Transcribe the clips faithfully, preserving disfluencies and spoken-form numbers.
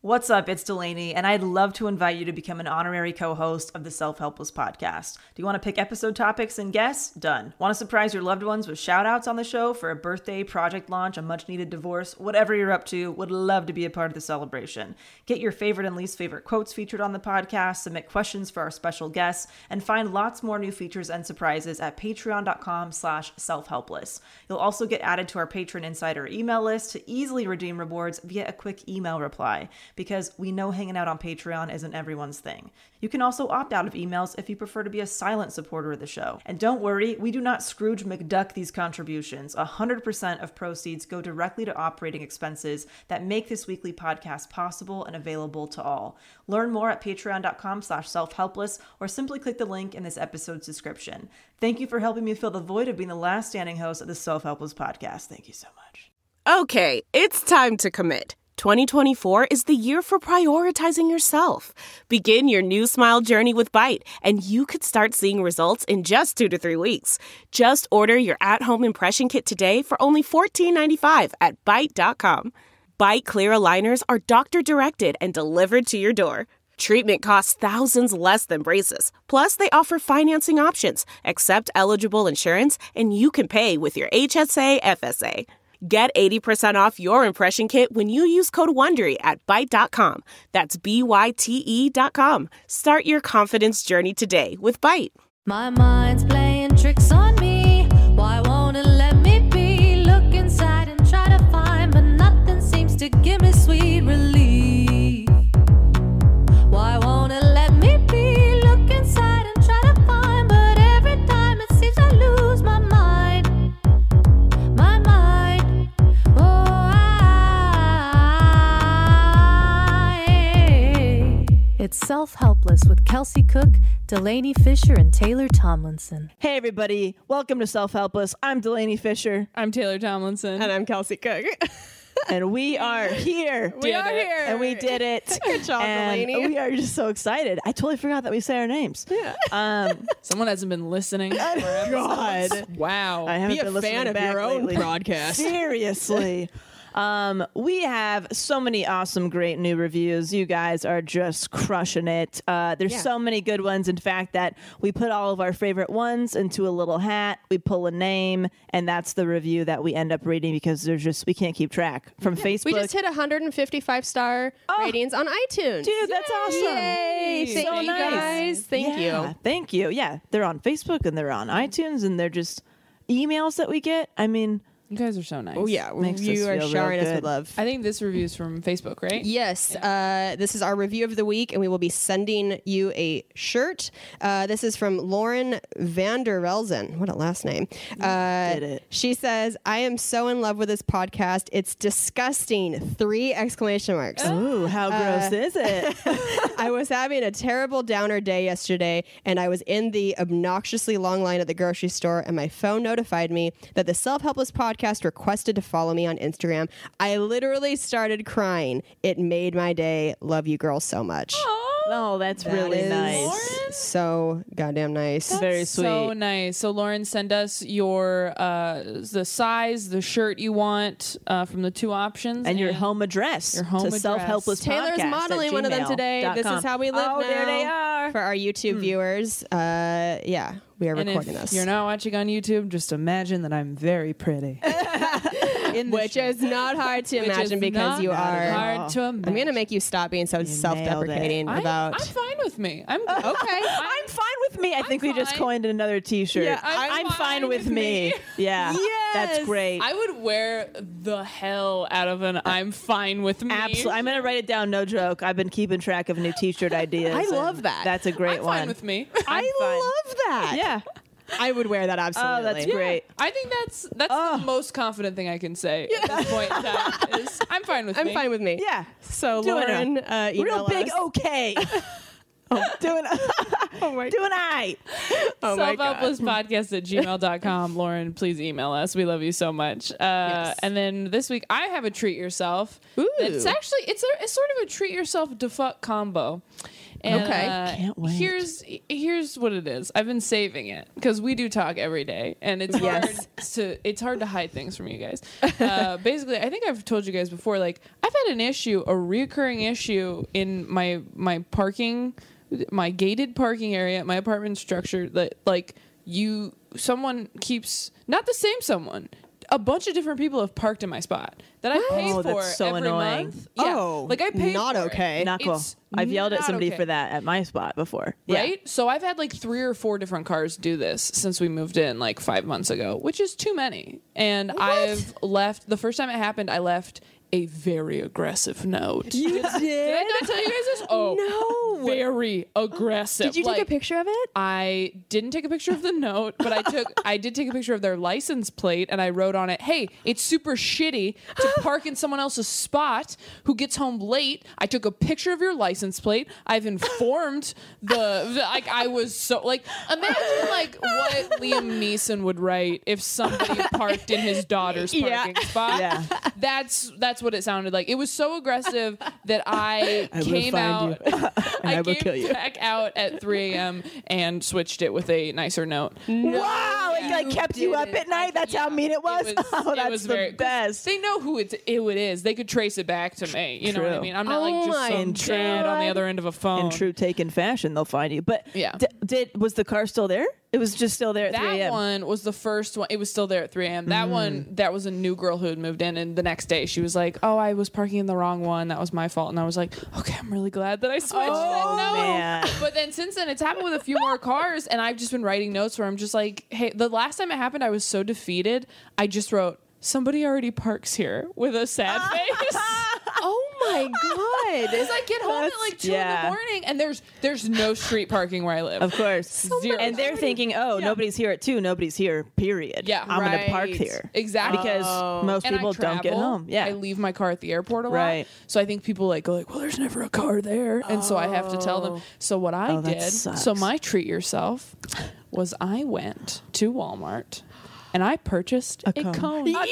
What's up? It's Delaney, and I'd love to invite you to become an honorary co-host of the Self-Helpless podcast. Do you want to pick episode topics and guests? Done. Want to surprise your loved ones with shout-outs on the show for a birthday, project launch, a much-needed divorce, whatever you're up to? Would love to be a part of the celebration. Get your favorite and least favorite quotes featured on the podcast, submit questions for our special guests, and find lots more new features and surprises at patreon.com slash self-helpless. You'll also get added to our Patron Insider email list to easily redeem rewards via a quick email reply, because we know hanging out on Patreon isn't everyone's thing. You can also opt out of emails if you prefer to be a silent supporter of the show. And don't worry, we do not Scrooge McDuck these contributions. one hundred percent of proceeds go directly to operating expenses that make this weekly podcast possible and available to all. Learn more at patreon.com slash self-helpless or simply click the link in this episode's description. Thank you for helping me fill the void of being the last standing host of the Self-Helpless podcast. Thank you so much. Okay, it's time to commit. twenty twenty-four is the year for prioritizing yourself. Begin your new smile journey with Byte, and you could start seeing results in just two to three weeks. Just order your at-home impression kit today for only fourteen ninety-five at byte dot com. Byte clear aligners are doctor-directed and delivered to your door. Treatment costs thousands less than braces. Plus, they offer financing options, accept eligible insurance, and you can pay with your H S A F S A. Get eighty percent off your impression kit when you use code WONDERY at byte dot com. That's B Y T E dot com. Start your confidence journey today with Byte. My mind's playing tricks on me. Why won't it let me be? Look inside and try to find, but nothing seems to give me sweet relief. Why won't it let me be? Look inside and try to find, but every time it seems I lose my mind. My mind. Oh, I. It's Self-Helpless with Kelsey Cook, Delaney Fisher, and Taylor Tomlinson. Hey everybody, welcome to Self-Helpless. I'm Delaney Fisher. I'm Taylor Tomlinson. And I'm Kelsey Cook. And we are here. We are here. And we did it. Good job, and Delaney. we are just so excited. I totally forgot that we say our names. Yeah. Um, Someone hasn't been listening. God. Wow. I haven't Be a been listening fan of back your own lately. broadcast. Seriously. Um, we have so many awesome, great new reviews. You guys are just crushing it. Uh, there's Yeah. so many good ones. In fact, that we put all of our favorite ones into a little hat. We pull a name, and that's the review that we end up reading because there's just we can't keep track from Facebook. We just hit one hundred fifty-five star Oh. ratings on iTunes. Dude, that's awesome. Yay! Thank So you nice. guys. Thank Yeah, you. Thank you. Yeah, they're on Facebook and they're on iTunes and they're just emails that we get. I mean, You guys are so nice. Oh yeah, Makes us you are feel real showering us good. with love. I think this review is from Facebook, right? Yes, uh, this is our review of the week, and we will be sending you a shirt. Uh, this is from Lauren Vandervelzen. What a last name. Uh, did it. She says, I am so in love with this podcast. It's disgusting. Three exclamation marks. ooh, how gross is it? I was having a terrible downer day yesterday, and I was in the obnoxiously long line at the grocery store, and my phone notified me that the Self-Helpless podcast requested to follow me on Instagram. I literally started crying. It made my day. Love you girls so much. Oh, that's That really is nice. So goddamn nice. That's very So sweet. nice. So Lauren, send us your uh, the size, the shirt you want uh, from the two options, And your home address. Your home to address. Self-Helpless Taylor's Podcast modeling at one of them gmail today. dot This com. is how we live oh, now. there they are. For our YouTube viewers, uh, yeah, we are And recording if this. you're not watching on YouTube, just imagine that I'm very pretty. In the Which shirt. is not hard to Which imagine is because not you at are. hard to imagine. I'm gonna make you stop being so self-deprecating I'm, about. I'm fine with me. I'm good. Okay. I'm fine with me. I I'm think we just fine. coined another T-shirt. Yeah, I'm fine fine with with me. me. Yeah, that's Yes. great. I would wear the hell out of an I'm fine with me. Absolutely. I'm going to write it down. No joke. I've been keeping track of new T-shirt ideas. I and love that. That's a great I'm one. fine with me. I'm I fine. love that. Yeah. I would wear that absolutely. Oh, that's great. I think that's that's Oh. the most confident thing I can say at this point in time is I'm fine with I'm me. fine with me. Yeah. So Doing a Lauren, uh, email Real big us. okay. oh, doing Oh my, doing I. oh my God. Self-helpless podcast at gmail dot com. Lauren, please email us. We love you so much. Uh, Yes. And then this week, I have a treat yourself. Ooh. It's actually, it's, a, it's sort of a treat yourself to fuck combo. And, Okay. uh, Can't wait. Here's here's what it is. I've been saving it because we do talk every day, and it's Yes. hard to it's hard to hide things from you guys. Uh, basically, I think I've told you guys before. Like, I've had an issue, a recurring issue in my my parking, my gated parking area at my apartment structure. That like you, someone keeps not the same someone. A bunch of different people have parked in my spot that I pay Oh, for that's so every annoying. month. Yeah, Oh, like I pay not for okay. It. Not cool. It's I've yelled at not somebody okay. for that at my spot before. Yeah. Right? So I've had like three or four different cars do this since we moved in like five months ago, which is too many. And I've left, the first time it happened, I left a very aggressive note. You Did I did? not tell you guys this? Oh, No. very aggressive. Did you take a Like, picture of it? I didn't take a picture of the note, but I took I did take a picture of their license plate and I wrote on it, "Hey, it's super shitty to park in someone else's spot who gets home late. I took a picture of your license plate. I've informed the, the like I was so like imagine like what Liam Neeson would write if somebody parked in his daughter's parking Yeah. spot. Yeah. That's that's what it sounded like. It was so aggressive that I, I will came find out you. And I, will came kill you. back out at three a.m. and switched it with a nicer note. Wow, it like kept you up at night. That's how mean it was. Oh, it that's was the very, 'cause best. They know who it's, it is. They could trace it back to me. You know what I True. mean? I'm not Oh like just my some true- dad on the other end of a phone. In true taken fashion, they'll find you. But Yeah. d- did was the car still there? It was just still there at three That a.m. one was the first one. It was still there at three a.m. That Mm. one, that was a new girl who had moved in, and the next day she was like, "Oh, I was parking in the wrong one. That was my fault." And I was like, "Okay, I'm really glad that I switched." Oh, it. No. man. But then since then, it's happened with a few more cars, and I've just been writing notes where I'm just like, "Hey," the last time it happened, I was so defeated. I just wrote, "Somebody already parks here," with a sad face. Oh my god! Because I get home at That's- like two yeah. in the morning, and there's there's no street parking where I live. Of course. Zero. And they're thinking, oh, nobody's here at two. Nobody's here, period. Yeah. I'm going to park Right. here. Exactly. Because most And I people don't get travel. home. Yeah. I leave my car at the airport a lot. Right. So I think people like go like, well, there's never a car there. And so I have to tell them. So what I Oh, that did, sucks. so my treat yourself was I went to Walmart and I purchased a, cone. cone. Yes!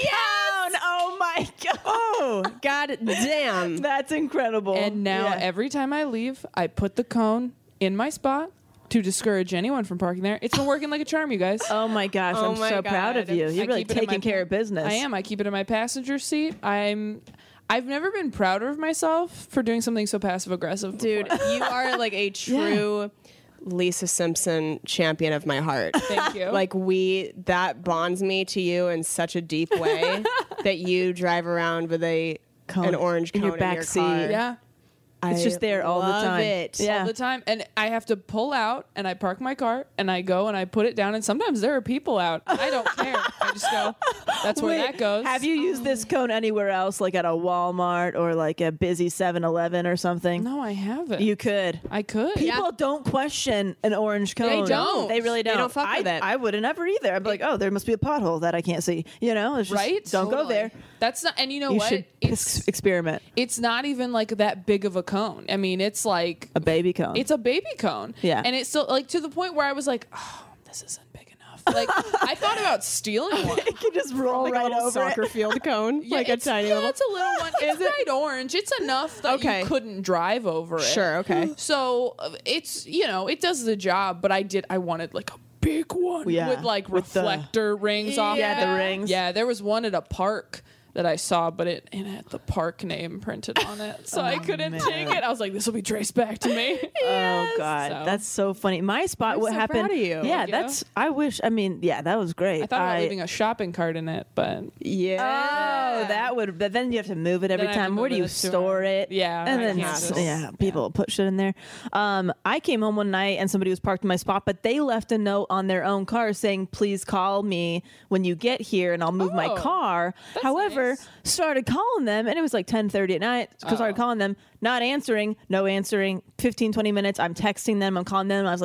Oh my god. Oh god damn! That's incredible. And now Yeah. every time I leave, I put the cone in my spot to discourage anyone from parking there. It's been working like a charm, you guys. Oh my gosh, Oh I'm my so proud of God. you. I You're really keep it in my taking care pa- of business. I am. I keep it in my passenger seat. I'm. I've never been prouder of myself for doing something so passive aggressive. Dude, you are like a true Lisa Simpson champion of my heart. Thank you. Like we that bonds me to you in such a deep way that you drive around with a Cone an orange in cone your back car. seat. yeah. It's I just there all the love time. It. Yeah. all the time, and I have to pull out and I park my car and I go and I put it down, and sometimes there are people out. I don't care. I just go. That's where Wait, that goes. Have you used this cone anywhere else, like at a Walmart or like a busy seven eleven or something? No, I haven't. You could. I could. People don't question an orange cone. don't. They really They don't. don't fuck I, with it. I wouldn't ever either. I'd be like, oh, there must be a pothole that I can't see. You know, it's just, Right? don't go Totally. there. That's not. And you know You what? should It's ex- experiment. it's not even like that big of a cone. I mean, it's like A baby cone. it's a baby cone. Yeah. And it's still like to the point where I was like, oh, this isn't big enough. Like I thought about stealing one. it can just roll Like right a little over soccer it. field cone, Yeah, like a it's, tiny yeah, little. it's a little one. It's bright orange. It's enough that Okay. you couldn't drive over it. Sure, okay. So uh, it's you know it does the job, but I did I wanted like a big one Yeah, with like with the- reflector rings off. Yeah, of the it. rings. Yeah, there was one at a park that I saw, but it, it had the park name printed on it, so I couldn't man. take it. I was like, this will be traced back to me. Oh God, So- that's so funny. My spot, I'm what so happened? proud of you. Yeah, Thank you. that's. I wish. I mean, yeah, that was great. I thought about leaving a shopping cart in it, but Yeah. Oh, that would. But then you have to move it every Then I have to time. Where move do you it to store our- it? Yeah, and I then can't s- just- yeah, people put shit in there. Um, I came home one night and somebody was parked in my spot, but they left a note on their own car saying, "Please call me when you get here, and I'll move my Oh, car." that's However, nice. started calling them, and it was like ten thirty at night. Because started Oh. calling them, not answering, no answering. fifteen, twenty minutes. I'm texting them. I'm calling them. I was like,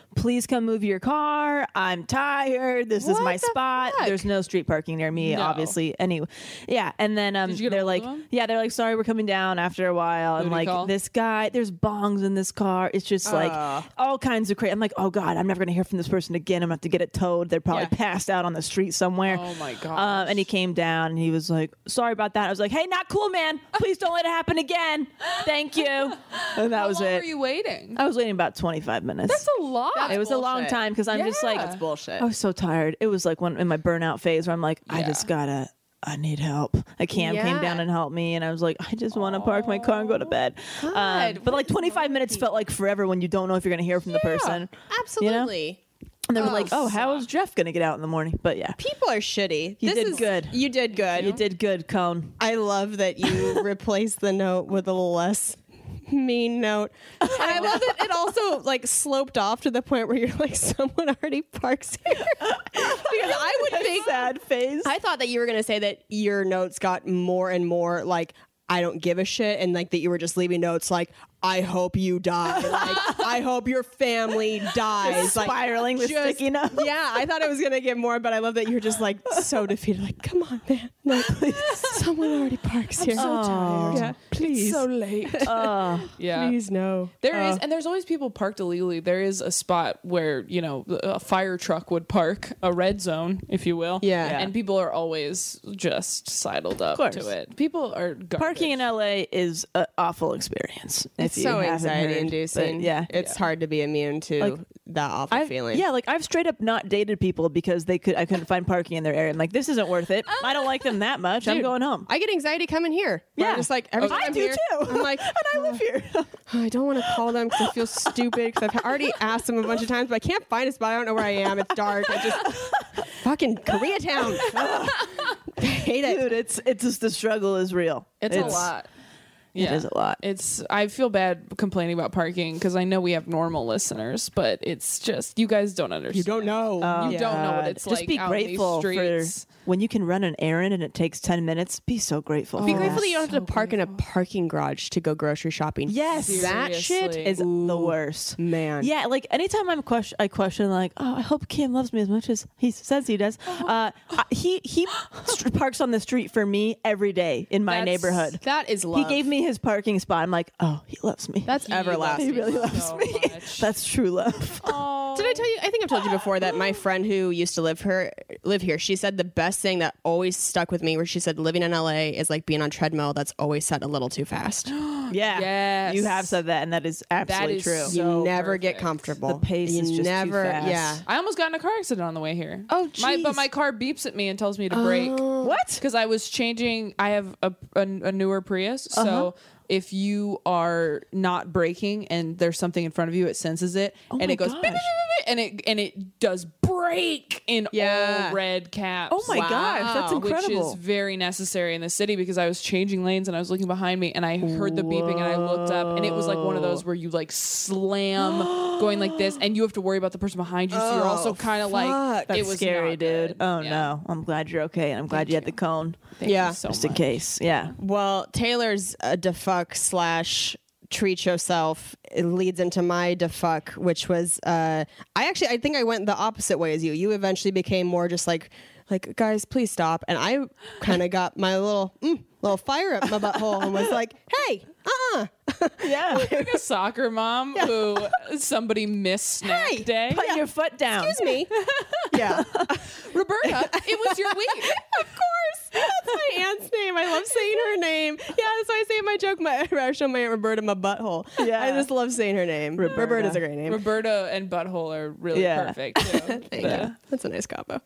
please come move your car. I'm tired. This is What my the spot. fuck? There's no street parking near me, No. obviously. Anyway, yeah. And then um, Did you get they're a like, hold of them? yeah, they're like, sorry, we're coming down after a while. And Booty like, call? this guy, there's bongs in this car. It's just like all kinds of crazy. I'm like, oh God, I'm never going to hear from this person again. I'm going to have to get it towed. They're probably Yeah. passed out on the street somewhere. Oh my gosh. Um, and he came down and he was like, sorry about that. I was like, hey, not cool, man. Please don't let it happen again. Thank you. And that How was long it. were you waiting? I was waiting about twenty-five minutes. That's a lot. it was a long bullshit. time because I'm just like, Yeah. That's bullshit. I was so tired. It was like one in my burnout phase where I'm like, I Yeah. just gotta, I need help. A cam came Yeah. down and helped me, and I was like, I just want to park my car and go to bed. Um, God, but like twenty-five minutes felt like forever when you don't know if you're gonna hear from the person. Absolutely. And they were Oh, like, oh, how is Jeff gonna get out in the morning? But yeah, People are shitty. You This did is- good. You did good. you did good, Cone. I love that you replaced the note with a little less mean note. And I love that it also like sloped off to the point where you're like, someone already parks here. Because I would think Sad face. I thought that you were going to say that your notes got more and more like, I don't give a shit. And like that you were just leaving notes like, I hope you die. Like, I hope your family dies. Like, spiraling with just- sticky notes. Yeah, I thought it was going to get more, but I love that you're just like so defeated. Like, come on, man. Like, someone already parks here. so tired. Yeah, please. so late. Oh, yeah. Please, no. There is, Uh, and there's always people parked illegally. There is a spot where, you know, a fire truck would park, a red zone, if you will. Yeah. Yeah. And people are always just sidled up course. to it. People are garbage. parking in L A is an awful experience. It's if you so haven't anxiety heard. inducing. But yeah, It's hard to be immune to Like, that awful I've, feeling. Yeah, like I've straight up not dated people because they could I couldn't find parking in their area. I'm like, this isn't worth it. I don't like them that much. I'm Dude, going home. I get anxiety coming here. Where Yeah. I'm just like every Oh, time I I'm do here, too. I'm like, and I live here. "Oh, I don't want to call them because I feel stupid because I've already asked them a bunch of times, but I can't find a spot. I don't know where I am. It's dark. I just fucking Koreatown. Ugh. I hate it. Dude, it's it's just the struggle is real. It's, a lot. It is a lot. It's. I feel bad complaining about parking because I know we have normal listeners, but it's just you guys don't understand. You don't know. You don't know what it's Just like be out in these grateful for streets. when you can run an errand and it takes ten minutes. Be so grateful. Be for grateful that. that you don't have to park in a parking garage to go grocery shopping. Yes. that shit Seriously. is the worst. man. Yeah, like anytime I'm question, I question like, oh, I hope Kim loves me as much as he says he does. Uh, I- he he st- parks on the street for me every day in my That's- neighborhood. That is He love. gave me his parking spot. I'm like, oh, he loves me. That's He everlasting. he really loves so me. much. That's true love. Oh. Did I tell you? I think I've told you before that my friend who used to live her live here. She said the best thing that always stuck with me, where she said living in L A is like being on treadmill that's always set a little too fast. Yeah, Yes. you have said that, and that is absolutely is true. so- You never get perfect. comfortable. The pace you is just too never. fast. Yeah. I almost got in a car accident on the way here. Oh, my, But jeez. my car beeps at me and tells me to brake. What? Because I was changing. I have a, a, a newer Prius, so Uh-huh. if you are not braking and there's something in front of you, it senses it and my it goes beep, beep, beep, gosh. beep, and it and it does brake in Yeah. all red caps. Oh my gosh, that's incredible. Which is very necessary in the city because I was changing lanes and I was looking behind me and I heard the beeping and I looked up and it was like one of those where you like slam going like this and you have to worry about the person behind you, so you're also kind of like That's it was scary, not dude. good. Oh Yeah. no, I'm glad you're okay, and I'm glad you had the cone, Thank Yeah. you so just in much. case. Yeah. Well, Taylor's a defuck slash treat yourself. It leads into my defuck, which was uh, I actually I think I went the opposite way as you. You eventually became more just like like guys, please stop, and I kind of got my little mm, little fire up my butthole and was like, hey, uh uh Yeah. Like a soccer mom who somebody missed snack Hey, day. Put your foot down. excuse me. Yeah, Roberta, it was your week. of course. That's my aunt's name. I love saying her name. Yeah, that's why I say in my joke. My I show my aunt Roberta my butthole. Yeah. I just love saying her name. Roberta. Roberta's a great name. Roberta and butthole are really Yeah. perfect too. Thank you. That's a nice combo.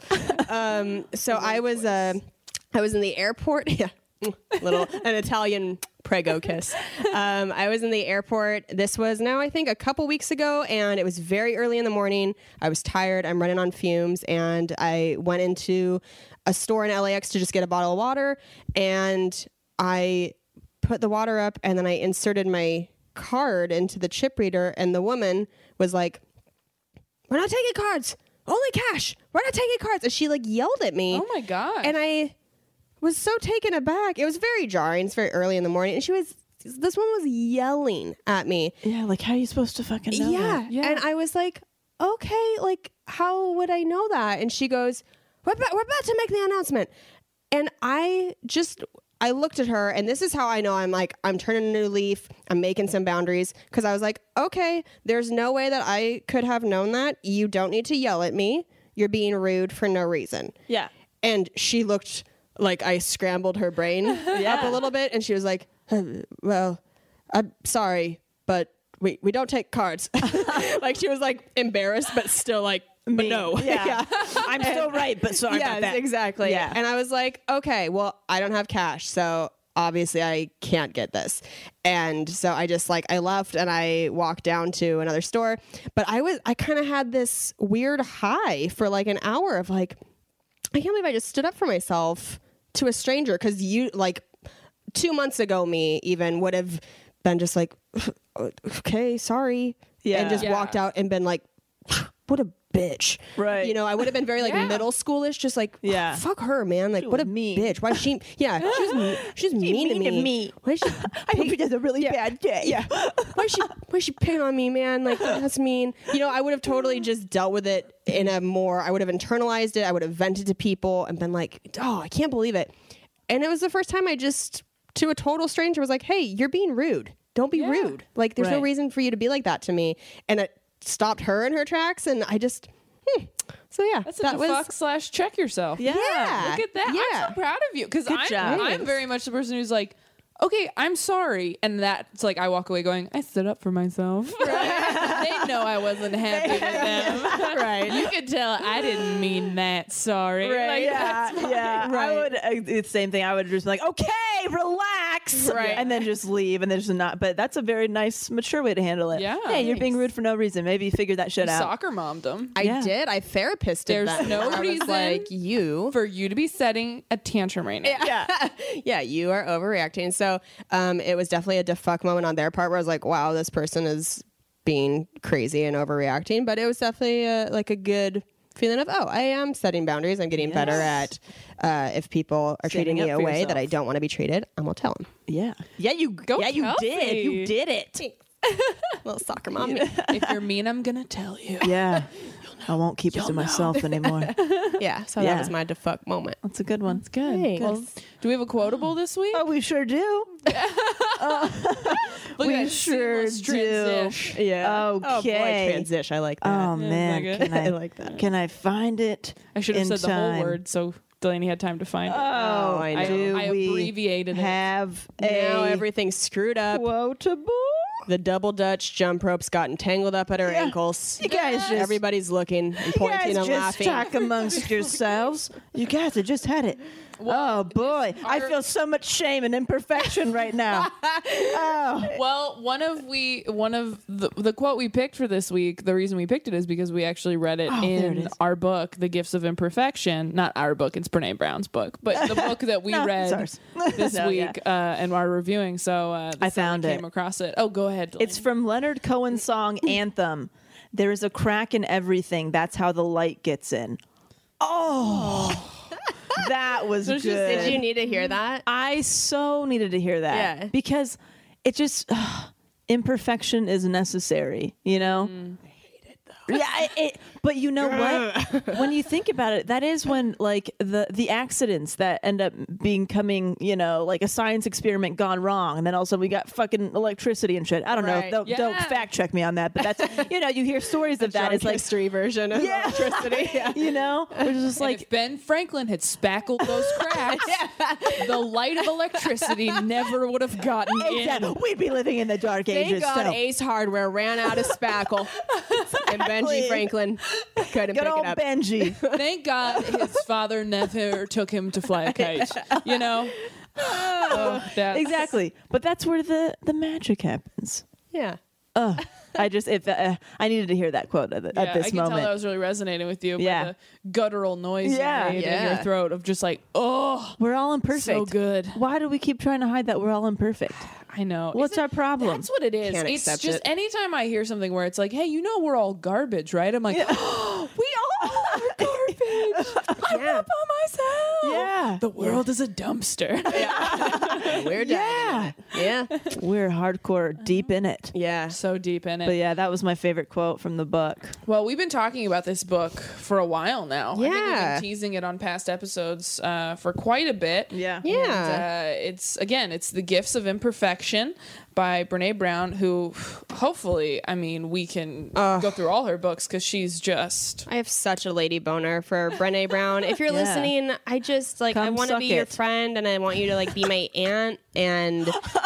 um, so I was uh, I was in the airport. Yeah, little an Italian prego kiss. Um, I was in the airport. This was now I think a couple weeks ago, and it was very early in the morning. I was tired. I'm running on fumes, and I went into a store in L A X to just get a bottle of water, and I put the water up, and then I inserted my card into the chip reader, and the woman was like, "We're not taking cards. Only cash. We're not taking cards." And she like yelled at me. Oh my god. And I was so taken aback. It was very jarring. It's very early in the morning. And she was, this one was yelling at me. Yeah, like how are you supposed to fucking know? Yeah. that? Yeah. And I was like, okay, like, how would I know that? And she goes, we're about, we're about to make the announcement. And I just, I looked at her, and this is how I know I'm like, I'm turning a new leaf. I'm making some boundaries. Because I was like, okay, there's no way that I could have known that. You don't need to yell at me. You're being rude for no reason. Yeah. And she looked like I scrambled her brain Yeah. up a little bit. And she was like, uh, well, I'm sorry, but we, we don't take cards. Like, she was like embarrassed, but still like, but no. Yeah. I'm still right, but sorry yes, about that. exactly. Yeah. And I was like, okay, well, I don't have cash, so obviously I can't get this. And so I just like, I left and I walked down to another store. But I was, I kind of had this weird high for like an hour of like, I can't believe I just stood up for myself to a stranger. Cause you like two months ago, me even would have been just like, okay, sorry. Yeah. And just Yeah. walked out and been like, what a bitch. Right. You know, I would have been very like Yeah. middle schoolish, just like, Yeah. fuck her, man. Like, She what a was mean. bitch. Why she, yeah, she was, me- she was mean, to mean to me. me. Why is she, I hope he has a really bad day. yeah. Why is she, why is she picking on me, man? Like, that's mean. You know, I would have totally just dealt with it in a more, I would have internalized it. I would have vented to people and been like, oh, I can't believe it. And it was the first time I just, to a total stranger, was like, hey, you're being rude. Don't be Yeah. rude. Like, there's no Right. reason for you to be like that to me. And it stopped her in her tracks. And I just, hmm. So yeah, That's a that was, fuck slash check yourself. Yeah. yeah. Look at that. Yeah. I'm so proud of you. Because Good I'm, job. I'm Thanks. very much the person who's like, okay, I'm sorry. And that's like, I walk away going, I stood up for myself. They know I wasn't happy with them. Right. You could tell I didn't mean that. Sorry. Like, yeah, that's yeah. I Right. would. Uh, it's the same thing. I would just be like, okay, relax, Right. and then just leave, and then just not. But that's a very nice, mature way to handle it. Yeah. Hey, you're being rude for no reason. Maybe you figured that shit out. Soccer mommed them. I Yeah. did. I therapisted There's them. no I was reason like, you for you to be setting a tantrum right now. Yeah. yeah, you are overreacting. So um, it was definitely a defuck moment on their part where I was like, wow, this person is being crazy and overreacting. But it was definitely uh like a good feeling of, oh, I am setting boundaries. I'm getting better at uh, if people are Standing treating me up a for way that I yourself. don't want to be treated, I'm going to tell them. Yeah. Yeah. You Go, Yeah, you Kelsey. did. You did it. Little soccer mommy. If you're mean, I'm going to tell you. Yeah. I won't keep it to myself anymore. Yeah, so Yeah. that was my defuck moment. That's a good one. It's good. Thanks. Well, do we have a quotable this week? Oh, we sure do. Look we at that sure seamless do. transition. Yeah. Oh, boy, Okay. transition. I like that. Oh Yeah, man, it's like can I, I like that. Can I find it? I should have in said the time? whole word so Delaney had time to find it. Oh, I know. do I we abbreviated it. have Now a everything's screwed up. quotable? The double Dutch jump ropes got entangled up at her Yeah. ankles. You guys just Everybody's looking and you pointing guys and just laughing. talk amongst yourselves. You guys have just had it. oh boy, I our- feel so much shame and imperfection right now. oh, Well, one of we one of the the quote we picked for this week, the reason we picked it is because we actually read it Oh, there it in is. our book, The Gifts of Imperfection. Not our book, it's Brene Brown's book, but the book that we No, it's read ours. this No, yeah. week uh, and are reviewing. So uh, I that's how found we it. came across it. Oh, go ahead. Delaney. it's from Leonard Cohen's song Anthem. There is a crack in everything. That's how the light gets in. Oh, that was There's good. just- Did you need to hear that? I so needed to hear that. Yeah. Because it just imperfection is necessary, you know? Yeah, it, it, but you know what? When you think about it, that is when like the the accidents that end up being coming, you know, like a science experiment gone wrong, and then also we got fucking electricity and shit. I don't Right. know. Don't, don't Yeah. fact check me on that, but that's you know, you hear stories of that. Drunk It's like history version of Yeah. electricity. Yeah. you know, it's just And like if Ben Franklin had spackled those cracks, the light of electricity never would have gotten exactly, in. we'd be living in the dark Thank ages. God so. Ace Hardware ran out of spackle, and Benji Exactly. Franklin couldn't Good pick old it up. Benji. Thank God his father never took him to fly a kite. You know? Oh, that's- Exactly, but that's where the the magic happens. Yeah. Uh, I just if uh, I needed to hear that quote at, the, Yeah, at this I can moment. tell that was really resonating with you. Yeah. By the guttural noise Yeah. you made in Yeah. your throat of just like, oh, We're all imperfect. so good. Why do we keep trying to hide that we're all imperfect? I know. What's Is it- our problem? That's what it is. Can't It's accept just it. anytime I hear something where it's like, hey, you know, we're all garbage, right? I'm like, oh, we all are garbage. I Yeah. rap on myself. Yeah. The world is a dumpster. We're Yeah. yeah. We're hardcore deep in it. Yeah. So deep in it. But yeah, that was my favorite quote from the book. Well, we've been talking about this book for a while now. I think we've Yeah. been teasing it on past episodes uh, for quite a bit. Yeah. Yeah. And, uh, it's again, it's The Gifts of Imperfection by Brene Brown, who hopefully, I mean, we can go through all her books because she's just I have such a lady boner for Brene Brown. If you're Yeah. listening, I just like I Come want to suck be your it. friend and I want you to like be my aunt and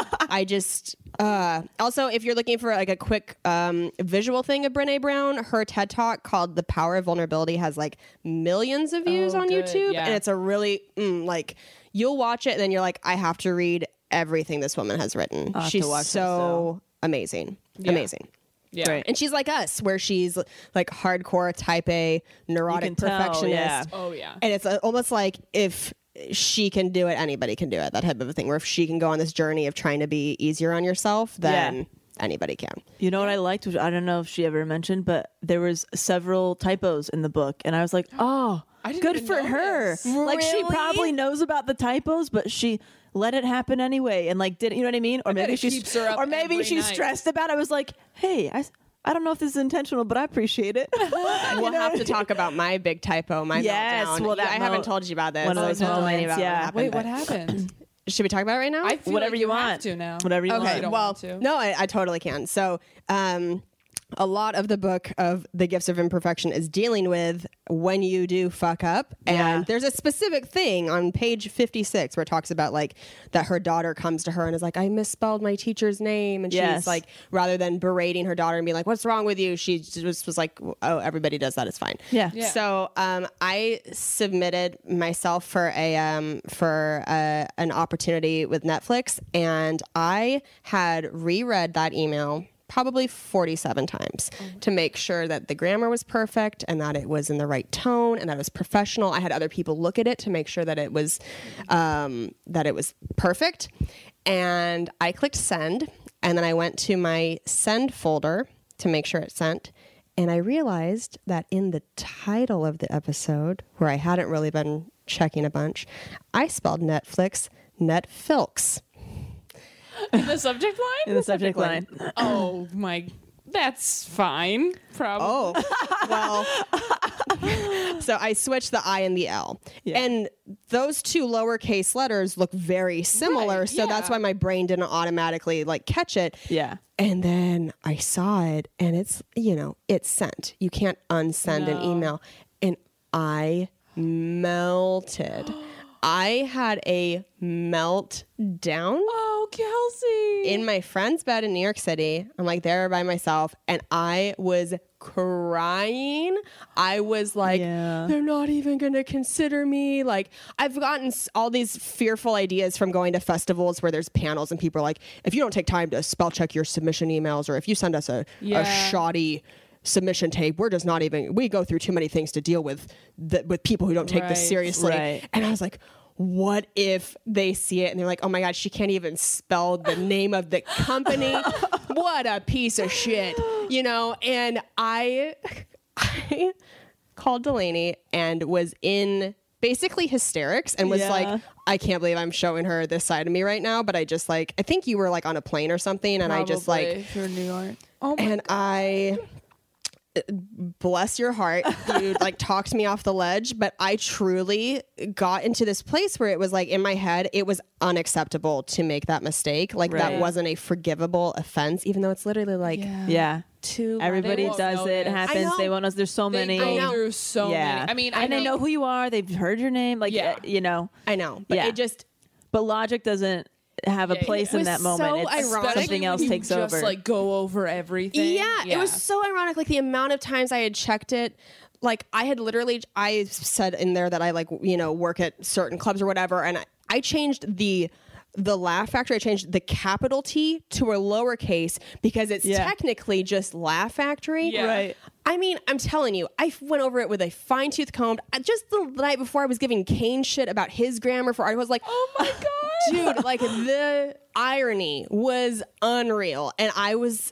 I just uh also if you're looking for like a quick um visual thing of Brene Brown, her TED Talk called The Power of Vulnerability has like millions of views Oh, on good. YouTube Yeah. and it's a really mm, like you'll watch it and then you're like I have to read everything this woman has written. I'll have She's to watch so that, so. amazing. Yeah. Amazing. yeah. Great. And she's like us, where she's like hardcore type A neurotic can tell, perfectionist. yeah. Oh yeah. And it's uh, almost like if she can do it, anybody can do it. That type of a thing, where if she can go on this journey of trying to be easier on yourself, then Yeah. anybody can. You know what I liked, which I don't know if she ever mentioned, but there was several typos in the book, and I was like, oh, I didn't good even for know her. this. Like she Really? probably knows about the typos, but she let it happen anyway, and like did you know what I mean? Or bet maybe it she's keeps her up or maybe every she's night. stressed about it. I was like, hey, I. I don't know if this is intentional, but I appreciate it. We'll have to talk about my big typo, my Yes, meltdown. well, that I mo- haven't told you about this. one of those so tell me moments, about yeah. happened, Wait, but- what happened? Should we talk about it right now? I feel Whatever like you have want to now. Whatever you Okay, want. don't well, want to. no, I, I totally can. So, um, a lot of the book of The Gifts of Imperfection is dealing with when you do fuck up. Yeah. And there's a specific thing on page fifty-six where it talks about like that her daughter comes to her and is like, I misspelled my teacher's name. And Yes. she's like, rather than berating her daughter and being like, what's wrong with you? She just was like, oh, everybody does that. It's fine. Yeah. Yeah. So um, I submitted myself for a um, for a, an opportunity with Netflix, and I had reread that email probably forty-seven times to make sure that the grammar was perfect and that it was in the right tone and that it was professional. I had other people look at it to make sure that it was um, that it was perfect, and I clicked send, and then I went to my send folder to make sure it sent. And I realized that in the title of the episode, where I hadn't really been checking a bunch, I spelled Netflix Netflix. In the subject line? In the subject line. Oh my, that's fine. Probably. Oh, well. So I switched the I and the L. Yeah. And those two lowercase letters look very similar. Right, so that's yeah. why my brain didn't automatically like catch it. Yeah. And then I saw it and it's, you know, it's sent. You can't unsend an No. email. And I melted. I had a meltdown Oh, Kelsey. in my friend's bed in New York City. I'm like there by myself and I was crying. I was like, Yeah. they're not even going to consider me. Like I've gotten s- all these fearful ideas from going to festivals where there's panels and people are like, if you don't take time to spell check your submission emails or if you send us a, Yeah. a shoddy submission tape, we're just not even, we go through too many things to deal with the, with people who don't take this Right. seriously. Right. And I was like, what if they see it and they're like, oh my God, she can't even spell the name of the company. What a piece of shit, you know? And I, I called Delaney and was in basically hysterics and was Yeah. like, I can't believe I'm showing her this side of me right now. But I just like, I think you were like on a plane or something. And I just Probably, like, if you're in New York. Oh my and I, bless your heart, you like talked me off the ledge, but I truly got into this place where it was like in my head, it was unacceptable to make that mistake. Like Right. that wasn't a forgivable offense, even though it's literally like Yeah. two Everybody They won't does it. It notice. happens. I know. They won't know. There's so They many. go know. through so yeah. many. I mean, I and they know know who you are. They've heard your name. Like, Yeah. uh, you know. I know, but Yeah. it just But logic doesn't have a Yeah, place it in was that so moment. It's ironic. Especially something when else you takes just, over. like go over everything. Yeah, it was so ironic. Like the amount of times I had checked it, like I had literally, I said in there that I like, you know, work at certain clubs or whatever. And I, I changed the, the Laugh Factory, I changed the capital T to a lowercase because it's Yeah. technically just Laugh Factory. Yeah. Right. I mean, I'm telling you, I went over it with a fine tooth comb. I- Just the night before, I was giving Kane shit about his grammar for art. I was like, Oh my god. dude, like the irony was unreal. And I was,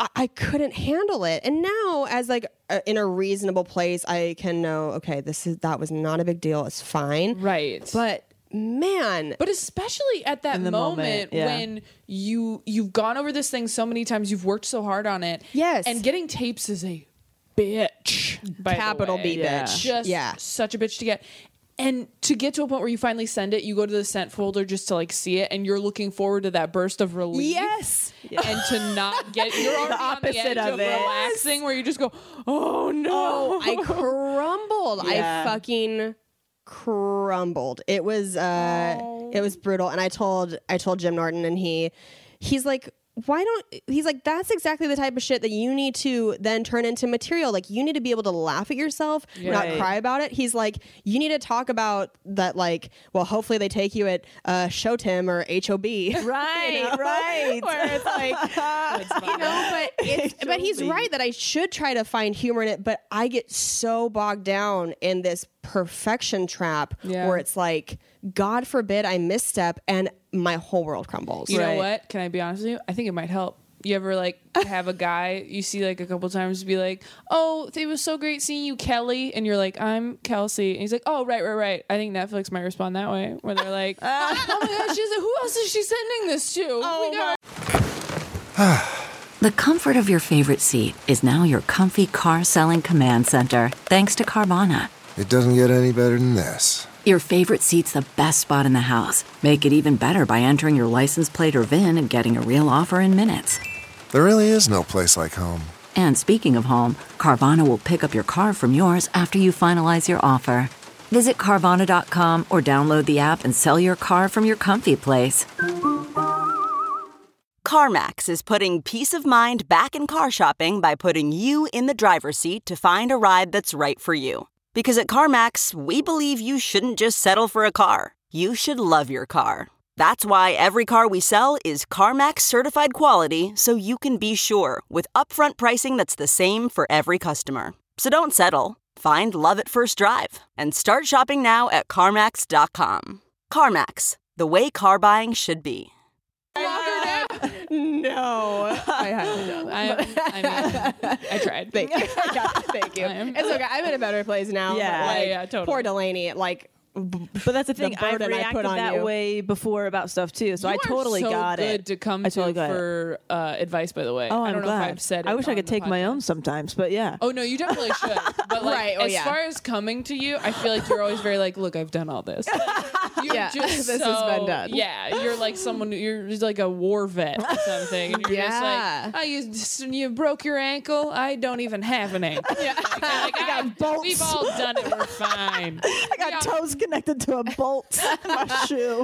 I, I couldn't handle it. And now, as like a, in a reasonable place, I can know, okay, this is that was not a big deal. It's fine. Right. But man, But especially at that In the moment, moment, yeah. when you you've gone over this thing so many times, you've worked so hard on it. Yes. And getting tapes is a bitch. By Capital the way. B bitch. Just Yeah. such a bitch to get. And to get to a point where you finally send it, you go to the sent folder just to like see it, and you're looking forward to that burst of relief. yes. And to not get, you're already on the opposite edge of of, it. relaxing, where you just go, oh no. Oh, I crumbled. Yeah. I fucking crumbled. It was uh Oh. it was brutal. And I told I told Jim Norton, and he he's like, why don't he's like, that's exactly the type of shit that you need to then turn into material. Like, you need to be able to laugh at yourself, not Right. cry about it. He's like, you need to talk about that, like, well, hopefully they take you at uh Showtime or H O B. Right, You know? right. Where it's like, you know, but it's, but he's right that I should try to find humor in it, but I get so bogged down in this perfection trap Yeah. where it's like, God forbid I misstep and my whole world crumbles. You know Right. what? Can I be honest with you? I think it might help. You ever like have a guy you see like a couple times be like, "Oh, it was so great seeing you, Kelly," and you're like, "I'm Kelsey," and he's like, "Oh, right, right, right." I think Netflix might respond that way, where they're like, "Oh my gosh, she's like, who else is she sending this to?" Oh we got The comfort of your favorite seat is now your comfy car selling command center, thanks to Carvana. It doesn't get any better than this. Your favorite seat's the best spot in the house. Make it even better by entering your license plate or V I N and getting a real offer in minutes. There really is no place like home. And speaking of home, Carvana will pick up your car from yours after you finalize your offer. Visit Carvana dot com or download the app and sell your car from your comfy place. CarMax is putting peace of mind back in car shopping by putting you in the driver's seat to find a ride that's right for you. Because at CarMax, we believe you shouldn't just settle for a car. You should love your car. That's why every car we sell is CarMax certified quality, so you can be sure with upfront pricing that's the same for every customer. So don't settle. Find love at first drive and start shopping now at CarMax dot com. CarMax, the way car buying should be. No, I haven't done that. I, I mean, I tried. Thank you. Yeah, thank you. I am- It's okay. I'm in a better place now. Yeah. but, like, Yeah, yeah, totally. Poor Delaney. Like, But that's the thing. I've burden I reacted put on that you. way before about stuff too, so You I are totally so got good it. to come I totally to got it. for uh, advice. By the way, Oh, I I'm don't glad. know if I've said. I it wish I on could the take my podcast. own sometimes, but yeah. Oh no, you definitely should. But like, Right, oh, as yeah. far as coming to you, I feel like you're always very like, look, I've done all this. You're Yeah, just this has so- been done. Yeah, you're like someone. You're just like a war vet or something. And you're Yeah. just like, oh, you you broke your ankle. I don't even have an ankle. Yeah, like, I got bolts. We've all done it. We're fine. I got Yeah. toes connected to a bolt in my shoe.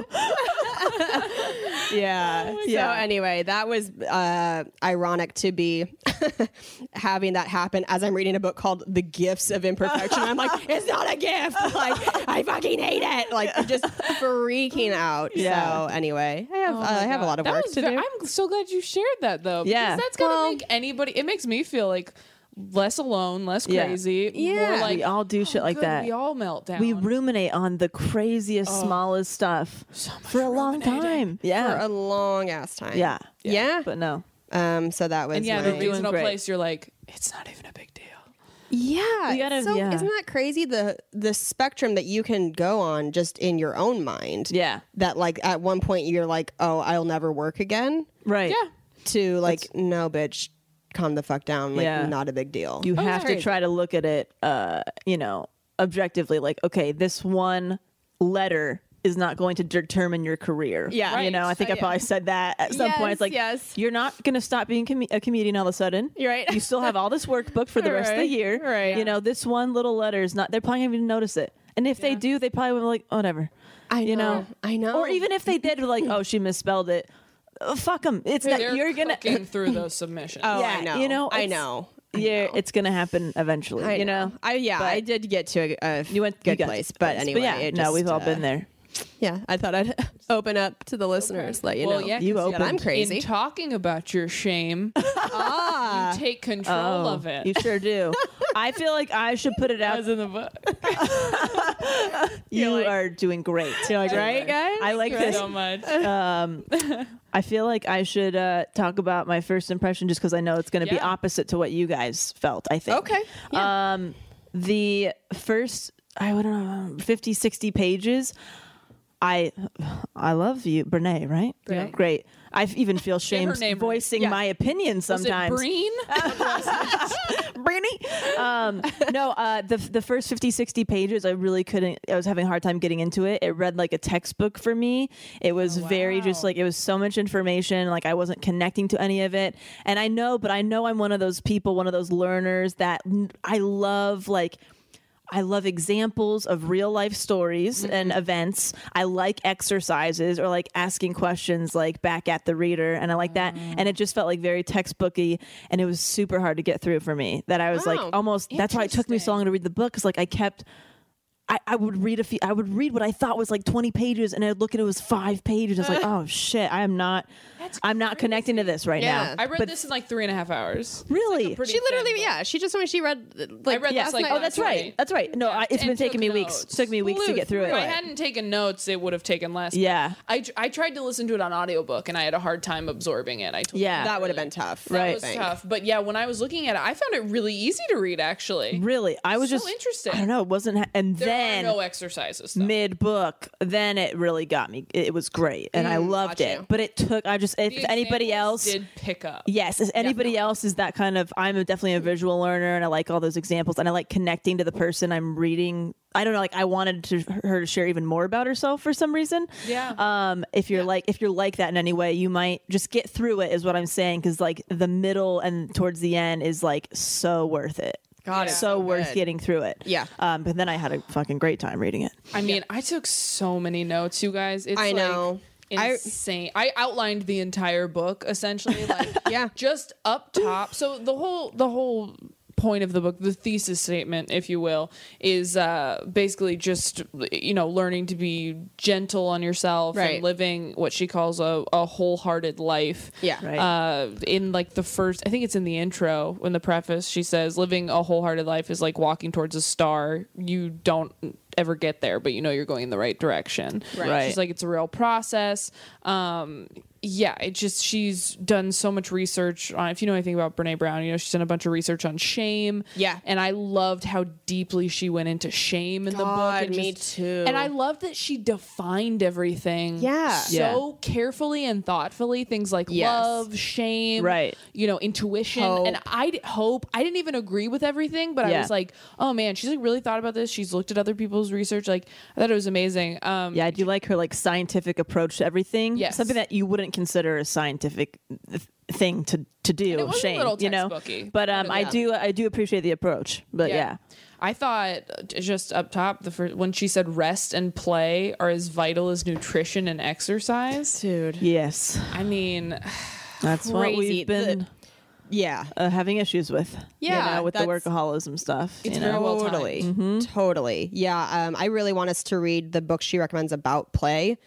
yeah. Yeah. So anyway, that was uh, ironic to be having that happen as I'm reading a book called The Gifts of Imperfection. I'm like, it's not a gift. Like, I fucking hate it. Like, just freaking out. Yeah. So anyway, I have Oh uh, my I have a God. lot of That work was to ve- do. I'm so glad you shared that though. because Yeah. that's gonna Well- make anybody. It makes me feel like less alone, less Yeah. crazy. Yeah. more like We all do shit like good, that. We all melt down. We ruminate on the craziest, smallest stuff for a long time. Yeah. For a long ass time. yeah. Yeah. But no. Um. So that was. and yeah, my- in a reasonable great. place, you're like, it's not even a big deal. Yeah, You gotta- so yeah. isn't that crazy the the spectrum that you can go on just in your own mind? Yeah. That like at one point you're like, oh, I'll never work again. Right. Yeah. To like, no, bitch, calm the fuck down. Like, Yeah. not a big deal. You Oh, have yeah. to try to look at it, uh, you know, objectively. Like, okay, this one letter is not going to determine your career. Yeah. You know, I think Right. I probably said that at some point. It's like, Yes, yes. you're not going to stop being com- a comedian all of a sudden. You're right. You still have all this work booked for the rest of the Right. year. Right. You know, this one little letter is not, they're probably not even notice it. And if they do, they probably will be like, oh, whatever. I You know. know? I know. Or even if they did, like, oh, she misspelled it. Uh, fuck them. It's not, They're you're going cooking to, through those submissions. Oh, yeah, I know. you know, I it's- know. yeah, it's going to happen eventually. I you know? I yeah, But- I did get to a, a You went good you got place, to the but place. anyway, yeah, it no, just, we've all uh, been there. Yeah, I thought I'd open up to the listeners, let you well, know. yeah, You 'cause opened. I'm crazy. In talking about your shame, ah, you take control of it. You sure do. I feel like I should put it out. As in the book. You like- are doing great. you're like, right, guys? I like Thank you this. so much. Um, I feel like I should uh, talk about my first impression just because I know it's going to be Yeah. opposite to what you guys felt, I think. Okay. Um, the first, I don't know, fifty, sixty pages, I I love you, Brene, right? Brene. Great. I even feel shame name right. voicing Yeah. my opinion Was sometimes. it Breen? Brainy. Um, no, uh, the the first fifty, sixty pages, I really couldn't, I was having a hard time getting into it. It read like a textbook for me. It was very just like, it was so much information. Like I wasn't connecting to any of it. And I know, but I know I'm one of those people, one of those learners that n- I love like, I love examples of real life stories and events. I like exercises or like asking questions like back at the reader. And I like that. And it just felt like very textbooky and it was super hard to get through for me that I was like Oh, almost, that's why it took me so interesting. long to read the book. Cause like I kept, I, I would read a few, I would read what I thought was like twenty pages and I'd look at it, it was five pages. I was like, oh shit, I am not, I'm not connecting to this right Yeah. now. I read But this in like three and a half hours. really? Pretty She literally, thin, yeah, she just told me she read like I read yeah. this like oh, that's last right. night. That's right. No, I, it's And been taking took me weeks. notes. It took me weeks to Blew get through through it. If I hadn't taken notes, it would have taken less. but Yeah. I, I tried to listen to it on audiobook and I had a hard time absorbing it. I told Yeah. that would have been tough. that Right. was I think. tough. But yeah, when I was looking at it, I found it really easy to read actually. Really, I was So just interesting. I don't know. It wasn't, ha- and There then are no exercises. Though. mid book, then it really got me. It, it was great, and I loved got it. you. But it took. I just if The anybody examples else. did pick up. Yes, if anybody else is that kind of, I'm a, definitely a visual learner, and I like all those examples, and I like connecting to the person I'm reading. I don't know, like I wanted to her to share even more about herself for some reason. Yeah. Um, if you're like if you're like that in any way, you might just get through it. Is what I'm saying, because like the middle and towards the end is like so worth it. God, so, it's so worth good. getting through it. Yeah. Um, but then I had a fucking great time reading it. I mean, I took so many notes, you guys. It's I like know. I- insane. I, outlined the entire book essentially, like Yeah. just up top. So the whole the whole point of the book, the thesis statement, if you will, is uh, basically just you know learning to be gentle on yourself Right. and living what she calls a, a wholehearted life. Yeah. Right. Uh, in like the first, I think it's in the intro, in the preface, she says, living a wholehearted life is like walking towards a star. You don't ever get there, but you know you're going in the right direction. Right. She's like, it's a real process. Um, yeah, it just, she's done so much research on, if you know anything about Brene Brown, you know, she's done a bunch of research on shame. Yeah. And I loved how deeply she went into shame in the book. God, And me just- too. And I love that she defined everything Yeah. so carefully and thoughtfully. Things like Yes. love, shame, Right. you know, intuition. Hope. And I d- hope, I didn't even agree with everything, but I Yeah. was like, oh man, she's like really thought about this. She's looked at other people's research. Like, I thought it was amazing. Um, Yeah, do you like her like scientific approach to everything? Yes. Something that you wouldn't consider a scientific th- thing to to do. it was a Shame, little you know. textbooky. But um, I Yeah. do I do appreciate the approach. But yeah, I thought uh, just up top, the first, when she said rest and play are as vital as nutrition and exercise. Dude. yes, I mean, that's what Crazy. we've been The- Yeah. uh, having issues with. Yeah, you know, with the that's- workaholism stuff. It's you very know? well Totally. Mm-hmm. Totally. Yeah. Um, I really want us to read the book she recommends about play.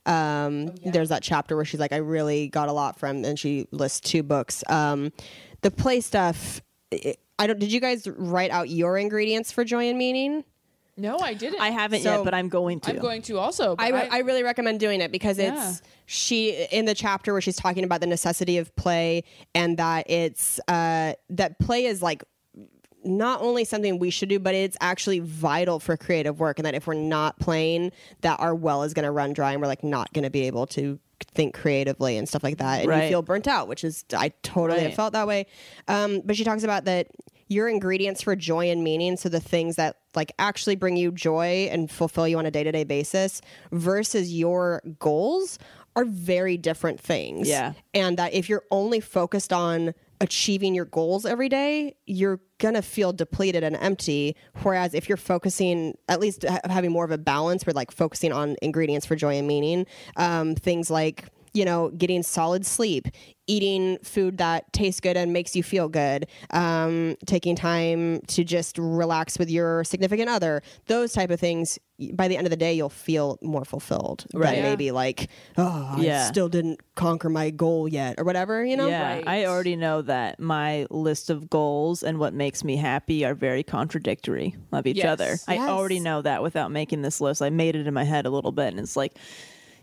Um, Oh, There's that chapter where she's like, I really got a lot from, and she lists two books. Um, the play stuff. it- I don't. Did you guys write out your ingredients for joy and meaning? no, I didn't. I haven't So- yet, but I'm going to. I'm going to also. But I, I, I really recommend doing it because Yeah. it's she in the chapter where she's talking about the necessity of play and that it's uh, that play is like not only something we should do, but it's actually vital for creative work, and that if we're not playing, that our well is going to run dry and we're like not going to be able to think creatively and stuff like that, and Right. you feel burnt out, which is I totally Right. have felt that way. Um, but she talks about that your ingredients for joy and meaning, so the things that like actually bring you joy and fulfill you on a day-to-day basis versus your goals are very different things. Yeah. And that if you're only focused on achieving your goals every day, you're gonna feel depleted and empty. Whereas if you're focusing, at least ha- having more of a balance, where like focusing on ingredients for joy and meaning, um, things like, you know, getting solid sleep, eating food that tastes good and makes you feel good, um, taking time to just relax with your significant other, those type of things, by the end of the day, you'll feel more fulfilled. Right. Than Yeah. maybe like, oh, I Yeah. still didn't conquer my goal yet, or whatever, you know? Yeah, Right. I already know that my list of goals and what makes me happy are very contradictory of each Yes. other. I Yes. already know that without making this list. I made it in my head a little bit, and it's like,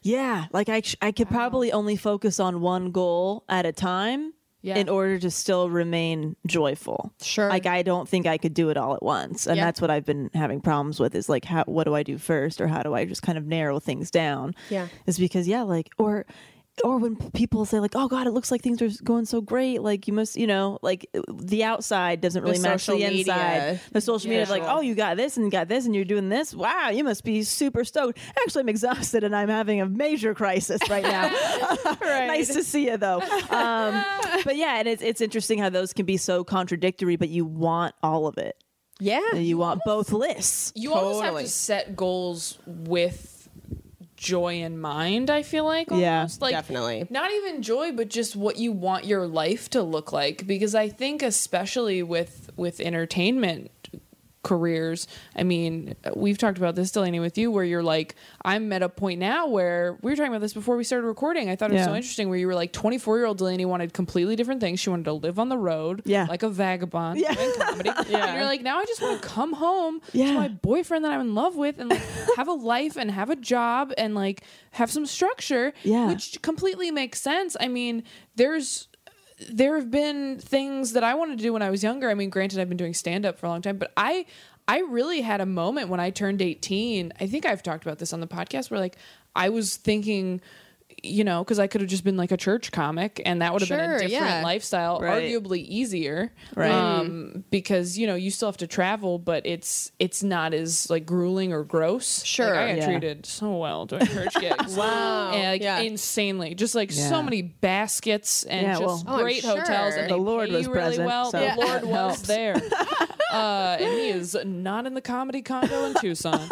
Yeah, like I sh- I could probably only focus on one goal at a time Yeah. in order to still remain joyful. Sure. Like I don't think I could do it all at once. And Yeah. that's what I've been having problems with is like how what do I do first or how do I just kind of narrow things down? Yeah. Is because yeah, like or or when people say like, oh God, it looks like things are going so great. Like you must, you know, like the outside doesn't really match the social inside. media. The social media is like, oh, you got this and you got this and you're doing this. Wow, you must be super stoked. Actually, I'm exhausted and I'm having a major crisis right now. Nice to see you though. Um, but yeah, and it's, it's interesting how those can be so contradictory, but you want all of it. Yeah. You want both lists. You almost have Totally. to set goals with joy in mind, I feel like. Yeah, almost. Like, definitely. Not even joy, but just what you want your life to look like. Because I think especially with with entertainment careers, I mean, we've talked about this, Delaney, with you, where you're like, I'm at a point now where we were talking about this before we started recording. I thought it was Yeah. so interesting where you were like, twenty-four year old Delaney wanted completely different things. She wanted to live on the road, Yeah. like a vagabond, Yeah. doing comedy. And you're like, now I just want to come home Yeah. to my boyfriend that I'm in love with and like have a life and have a job and like have some structure, Yeah. which completely makes sense. I mean, there's there have been things that I wanted to do when I was younger. I mean, granted, I've been doing stand up for a long time, but I I really had a moment when I turned eighteen. I think I've talked about this on the podcast where like I was thinking, you know, because I could have just been like a church comic and that would have been Sure, a different yeah. lifestyle, Right. arguably easier. Right. Um, because, you know, you still have to travel, but it's it's not as like grueling or gross. Sure. Like, I got Yeah. treated so well doing church gigs. Wow. And like Yeah. insanely. Just like Yeah. so many baskets and Yeah, just well- Oh, I'm great sure. hotels. And The they Lord pay was you really present, well. so The that Lord was helps. there. Uh, and he is not in the comedy condo in Tucson.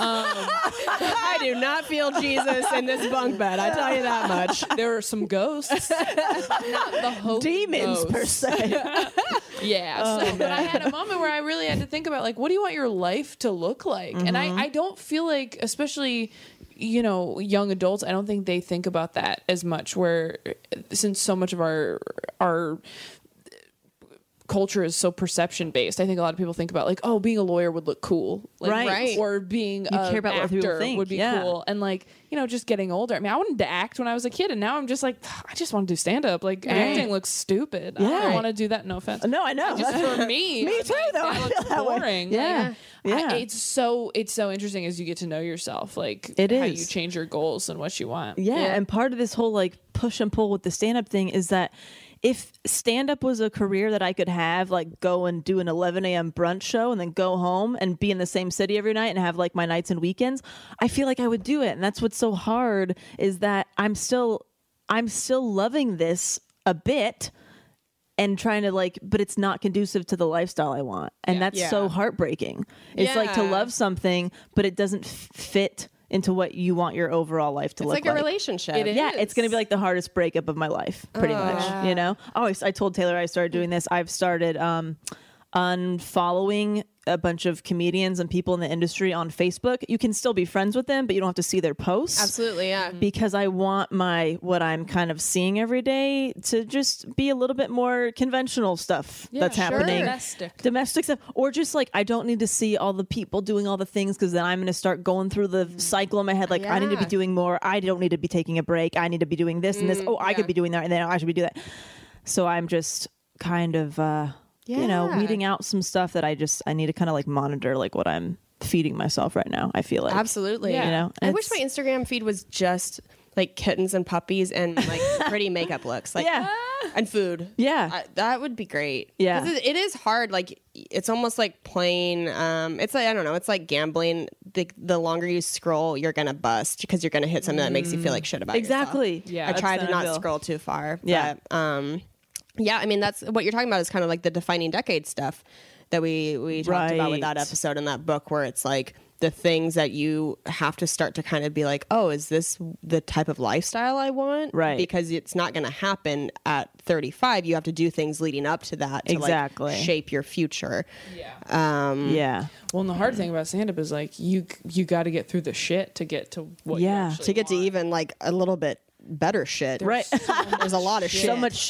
I do not feel Jesus in this bunk bed. I tell you that much. There are some ghosts, not the hope Demons ghosts. per se. Yeah. Oh, So, but I had a moment where I really had to think about like, what do you want your life to look like? And Mm-hmm. I, I don't feel like, especially, you know, young adults, I don't think they think about that as much. Where since so much of our our culture is so perception based, I think a lot of people think about like, oh, being a lawyer would look cool, like, Right. Right. or being a care about what actor people think, would be yeah. cool, and like, you know, just getting older. I mean, I wanted to act when I was a kid, and now I'm just like, I just want to do stand up. Like acting looks stupid. I Yeah. don't want to do that. No offense. No, I know. Just for me. Me I'm too, like, though. I That feel looks that way. boring. Yeah. Like, Yeah. I- it's so it's so interesting as you get to know yourself, like It how is. you change your goals and what you want. Yeah, and part of this whole like push and pull with the stand up thing is that if stand up was a career that I could have, like go and do an eleven a.m. brunch show and then go home and be in the same city every night and have like my nights and weekends, I feel like I would do it. And that's what's so hard is that I'm still I'm still loving this a bit and trying to like, but it's not conducive to the lifestyle I want. And Yeah. that's Yeah. so heartbreaking. It's like to Yeah. love something, but it doesn't f- fit into what you want your overall life to It's look like a relationship. It is. Yeah, it's going to be like the hardest breakup of my life, pretty much, you know? Oh, I, I told Taylor I started doing this. I've started um, unfollowing a bunch of comedians and people in the industry on Facebook. You can still be friends with them, but you don't have to see their posts. Absolutely, yeah. Because I want my, what I'm kind of seeing every day to just be a little bit more conventional stuff that's sure. happening. Domestic. Domestic stuff. Or just like, I don't need to see all the people doing all the things because then I'm going to start going through the cycle in my head. Like, I need to be Yeah. doing more. I don't need to be taking a break. I need to be doing this and this. Oh, I could be doing that. And then I should be doing that. So I'm just kind of, uh, you know, Yeah. weeding out some stuff that I just, I need to kind of like monitor like what I'm feeding myself right now. I feel like. Absolutely. You know, I wish It's- my Instagram feed was just like kittens and puppies and like pretty makeup looks. Like, Yeah. and food. Yeah. I, that would be great. Yeah. 'Cause it, it is hard. Like it's almost like playing. Um, it's like I don't know. It's like gambling. The the longer you scroll, you're gonna bust because you're gonna hit something that makes you feel like shit about Exactly. yourself. Yeah. I That's try the to not feel. scroll too far. Yeah. But, um, yeah. I mean, that's what you're talking about. Is kind of like the defining decade stuff that we we talked about with that Right. episode in that book, where it's like the things that you have to start to kind of be like, oh, is this the type of lifestyle I want? Right. Because it's not going to happen at thirty-five. You have to do things leading up to that to Exactly. like shape your future. Yeah. Um, Yeah. Well, and the hard thing about stand up is like you you got to get through the shit to get to what. Yeah. You actually to get to want. even like a little bit better shit. Right. There's a lot of shit. So much shit.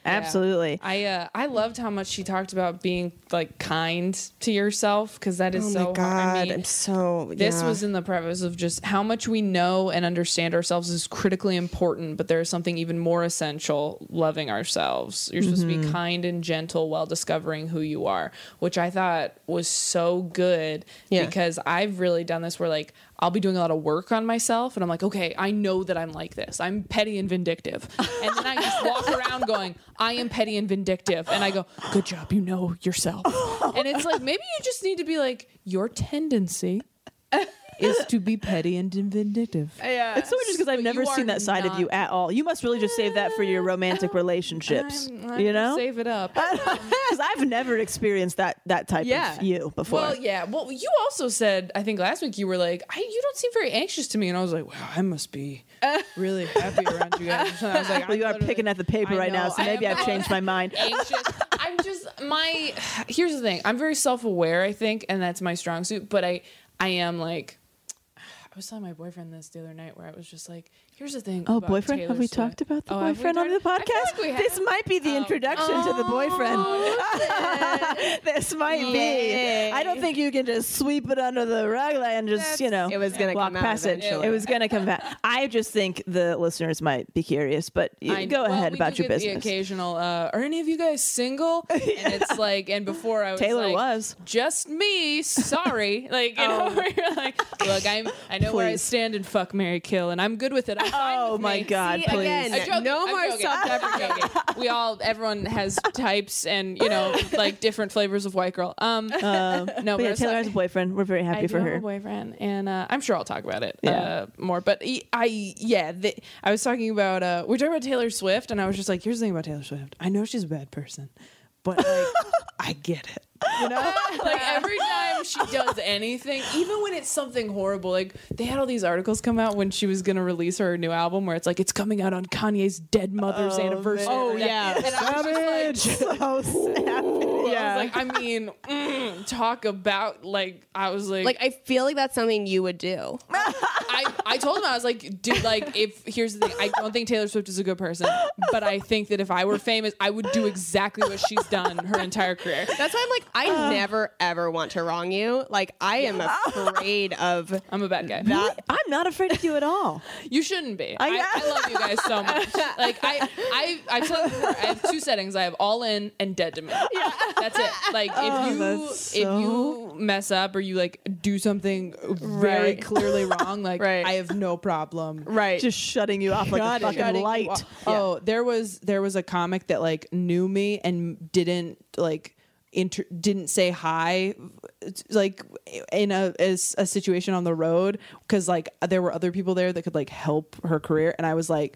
Absolutely. I uh, I loved how much she talked about being like kind to yourself, because that is Oh so my God, hard. I mean, I'm so. this yeah. was in the preface of just how much we know and understand ourselves is critically important, but there is something even more essential: loving ourselves. You're supposed Mm-hmm. to be kind and gentle while discovering who you are, which I thought was so good Yeah. because I've really done this where like I'll be doing a lot of work on myself and I'm like, okay, I know that I'm like this. I'm petty and vindictive. And then I just walk around going, I am petty and vindictive. And I go, good job, you know yourself. And it's like, maybe you just need to be like, your tendency is to be petty and vindictive. Yeah. It's so interesting because I've But never you seen are that side of you not- at all. You must really just save that for your romantic relationships. I'm- I'm you gonna know? Save it up. Because I've never experienced that that type Yeah. of you before. Well, yeah. Well, you also said, I think last week you were like, I, you don't seem very anxious to me. And I was like, wow, I must be really happy around you guys. And I was like, Well, you I'm are literally- picking at the paper I right now, know, so I maybe am I've changed my mind. anxious. I'm just, my, here's the thing. I'm very self-aware, I think, and that's my strong suit. But I, I am like, I was telling my boyfriend this the other night where I was just like, here's the thing. Oh, about boyfriend? Taylor Have we Swift. talked about the Oh, have we boyfriend on the talked- I feel podcast? like we have. This might be the Oh. introduction to the boyfriend. This might be. I don't think you can just sweep it under the rug and just, you know, It was gonna walk come out past it. eventually. It was going to come back. I just think the listeners might be curious, but you, I- go well, ahead we about do your get business. The occasional, uh, are any of you guys single? And it's like, and before I was Taylor like, was. just me. Sorry, like you know, where you're like, look, I'm, I know where I Please. stand in fuck, marry, kill, and I'm good with it. I'm fine Oh with my me. God, See, please. again, I'm joking, no I'm more joking, self-deprecating. I'm joking. We all, everyone has types and you know, like different flavors of white girl. Um, Um, no, but but yeah, I was Taylor like- has a boyfriend. We're very happy I for do her. have a boyfriend, and uh, I'm sure I'll talk about it Yeah. uh, more. But I, I yeah, the, I was talking about uh, we're talking about Taylor Swift, and I was just like, here's the thing about Taylor Swift. I know she's a bad person, but like, I get it. You know, like every time she does anything, even when it's something horrible, like they had all these articles come out when she was gonna release her new album, where it's like it's coming out on Kanye's dead mother's anniversary. Oh, yeah. and I was just like, so savage. I was like, I mean, mm, talk about like I was like, Like, I feel like that's something you would do. I, I told him I was like, dude, like if here's the thing, I don't think Taylor Swift is a good person, but I think that if I were famous, I would do exactly what she's done her entire career. That's why I'm like, I never ever want to wrong you. Like, I am afraid of I'm a bad guy. that. I'm not afraid of you at all. You shouldn't be. I- I, I love you guys so much. Like I, I, I've said before, I have two settings. I have all in and dead to me. Yeah, that's it. Like if Oh, you that's if so- you mess up or you like do something very Right. clearly wrong, like Right. I have no problem. Right. Just shutting you off like a Shutting- fucking shutting you light. off. Oh, there was there was a comic that like knew me and didn't like inter- didn't say hi like in a as a situation on the road because like there were other people there that could like help her career, and I was like.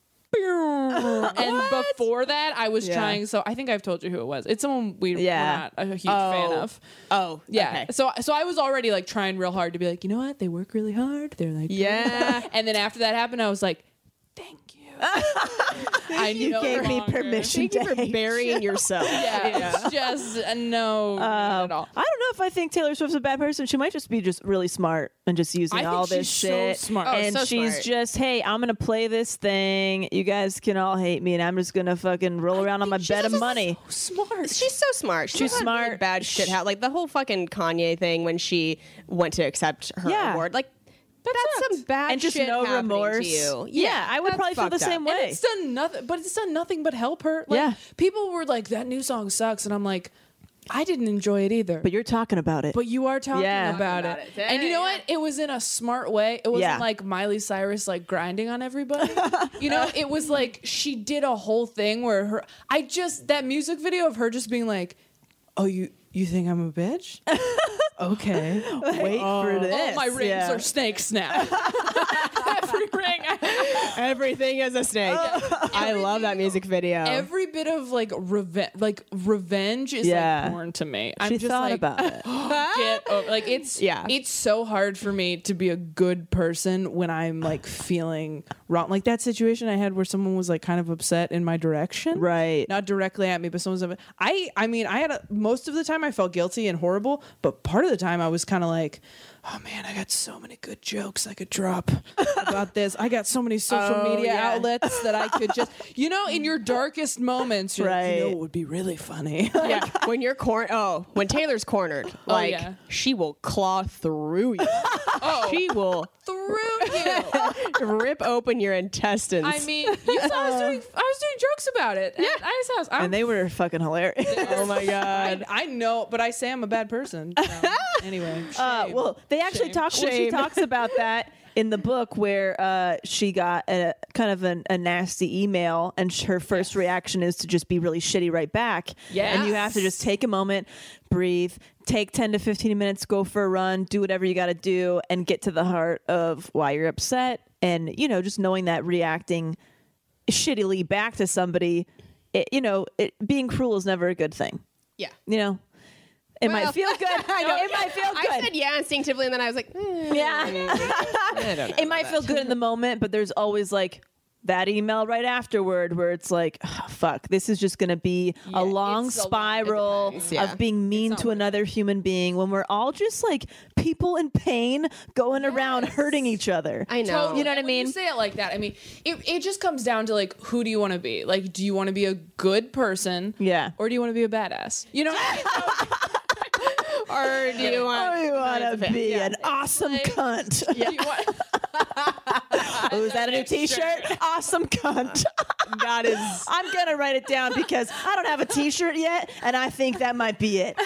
And before that, I was Yeah. trying. So I think I've told you who it was. It's someone we, Yeah. we're not a huge fan of. Oh, Yeah. okay. So so I was already like trying real hard to be like, you know what? They work really hard. They're like, Yeah. And then after that happened, I was like, thank you. I You no gave me longer- permission Thank you to for hate burying yourself. Yeah, it's just uh, no not at all. I don't know if I think Taylor Swift's a bad person. She might just be just really smart and just using I think all this she's so shit. smart. Oh, and so she's smart. just, hey, I'm gonna play this thing. You guys can all hate me, and I'm just gonna fucking roll around on my she's bed of just money. Smart. She's so smart. She's, She's had smart. Really bad shit happen. Like the whole fucking Kanye thing when she went to accept her Yeah. award. Like that's some bad And just shit no happening remorse. to you. Yeah, I would that's probably feel the fucked up. same And way. it's done nothing, but it's done nothing but help her. Like, Yeah. people were like, that new song sucks, and I'm like, I didn't enjoy it either. But you're talking about it. But you are talking Yeah. about, Talking it. about it. And you know what? It was in a smart way. It wasn't Yeah. like Miley Cyrus like grinding on everybody. You know, it was like she did a whole thing where her I just that music video of her just being like, "Oh, you you think I'm a bitch?" Okay. Wait for this. All my rings Yeah. are snakes now. Every ring. Everything is a snake. I love that music video. Every bit of like revenge, like revenge is Yeah. like porn to me. I'm She just thought like, about it. get over, like it's Yeah. it's so hard for me to be a good person when I'm like feeling wrong. Like that situation I had where someone was like kind of upset in my direction, Right. Not directly at me, but someone's. I I mean, I had a, most of the time I felt guilty and horrible, but part of the time I was kind of like, oh man, I got so many good jokes I could drop about this. I got so many social Oh, media yeah. outlets that I could just, you know, in your darkest moments, you're like, you know, Right. it would be really funny. Yeah, when you're cor- oh, when Taylor's cornered, like yeah. she will claw through you. Oh. She will Through you. rip open your intestines. I mean, you saw I was doing, I was doing jokes about it at I's house. I'm, And they were fucking hilarious. oh my god. I, I know, but I say I'm a bad person. So, anyway, Uh, shame. well, they actually Shame. talk. Well, she Shame. talks about that in the book where uh, she got a kind of an, a nasty email, and sh- her first reaction is to just be really shitty right back. And you have to just take a moment, breathe, take ten to fifteen minutes, go for a run, do whatever you got to do, and get to the heart of why you're upset. And you know, just knowing that reacting shittily back to somebody, it, you know, it, being cruel is never a good thing. Yeah. You know. It Well, might feel good. I know. It might feel good. I said yeah instinctively, and then I was like, mm. Yeah. It might feel good in the moment, but there's always like that email right afterward where it's like, oh, fuck, this is just going to be Yeah, a long it's a long- it spiral depends, yeah. of being mean to another human being when we're all just like people in pain going around hurting each other. I know. Totally. You know what I And when mean? You say it like that. I mean, it, it just comes down to like, who do you want to be? Like, do you want to be a good person? Yeah. Or do you want to be a badass? You know what I mean? Or do you want? Oh, you want to be Yeah. an awesome Like- cunt. Do you want- Oh, is that a new t-shirt? Awesome cunt. That is. I'm going to write it down because I don't have a t-shirt yet, and I think that might be it.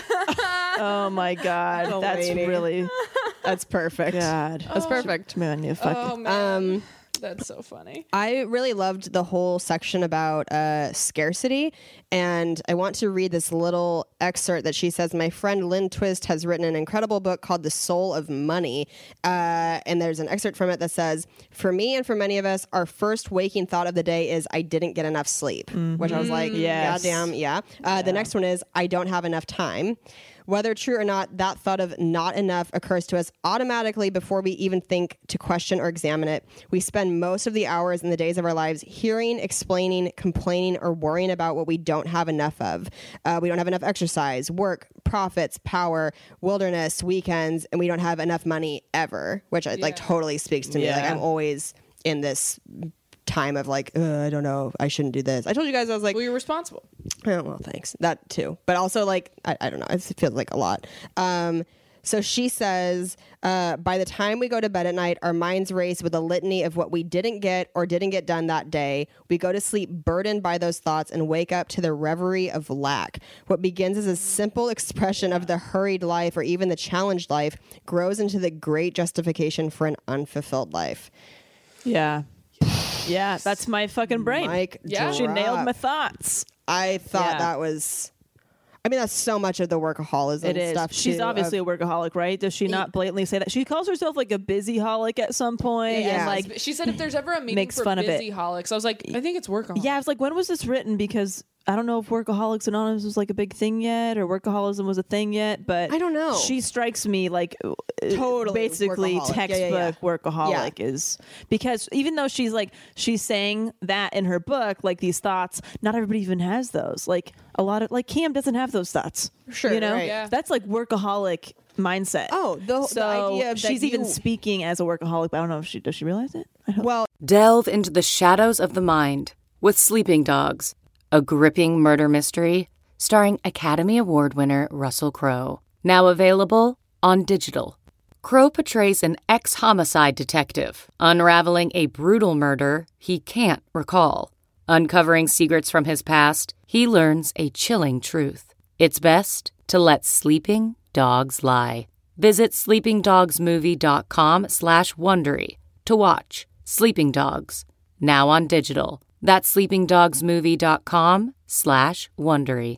Oh, my God. Oh, That's lady. really... That's perfect. God. That's perfect. Man, you fucking... oh man, Um, that's so funny. I really loved the whole section about uh, scarcity, and I want to read this little excerpt that she says. My friend Lynn Twist has written an incredible book called The Soul of Money, uh, and there's an excerpt from it that says, for me and for many of us, our first waking thought of the day is, I didn't get enough sleep, which I was like, Yes. goddamn, yeah. Uh, The next one is, I don't have enough time. Whether true or not, that thought of not enough occurs to us automatically before we even think to question or examine it. We spend most of the hours in the days of our lives hearing, explaining, complaining, or worrying about what we don't have enough of. Uh, we don't have enough exercise, work, profits, power, wilderness, weekends, and we don't have enough money ever, which I like Yeah. totally speaks to me. Like Yeah. I'm always in this time of like, Ugh, I don't know, I shouldn't do this. I told you guys I was like, Well, you're responsible. oh, well, thanks. That too. But also, like, I, I don't know. It feels like a lot. Um, so she says, uh, by the time we go to bed at night, our minds race with a litany of what we didn't get or didn't get done that day. We go to sleep burdened by those thoughts and wake up to the reverie of lack. What begins as a simple expression of the hurried life or even the challenged life grows into the great justification for an unfulfilled life. Yeah. Yeah, that's my fucking brain. Mike Yeah. She nailed drop. my thoughts. I thought Yeah. that was. I mean, that's so much of the workaholism It is. stuff. She's too, obviously of- a workaholic, right? Does she not blatantly say that? She calls herself like a busyholic at some point, Yeah. and like, She said if there's ever a meaning makes for fun of it. busy holics, I was like, I think it's workaholic. yeah, I was like, when was this written? Because I don't know if Workaholics Anonymous was like a big thing yet, or workaholism was a thing yet. But I don't know. She strikes me like uh, Totally basically workaholic. Yeah, textbook yeah, yeah. workaholic is because even though she's like she's saying that in her book, like these thoughts, not everybody even has those. Like a lot of like Cam doesn't have those thoughts. Sure, you know, right. Yeah. that's like workaholic mindset. Oh, the- the so idea of that she's even you- speaking as a workaholic. But I don't know if she does. She realize it. I hope. Well, Delve into the shadows of the mind with Sleeping Dogs, a gripping murder mystery starring Academy Award winner Russell Crowe. Now available on digital. Crowe portrays an ex-homicide detective unraveling a brutal murder he can't recall. Uncovering secrets from his past, he learns a chilling truth. It's best to let sleeping dogs lie. Visit sleepingdogsmovie.com slash Wondery to watch Sleeping Dogs, now on digital. That's sleepingdogsmovie.com slash Wondery.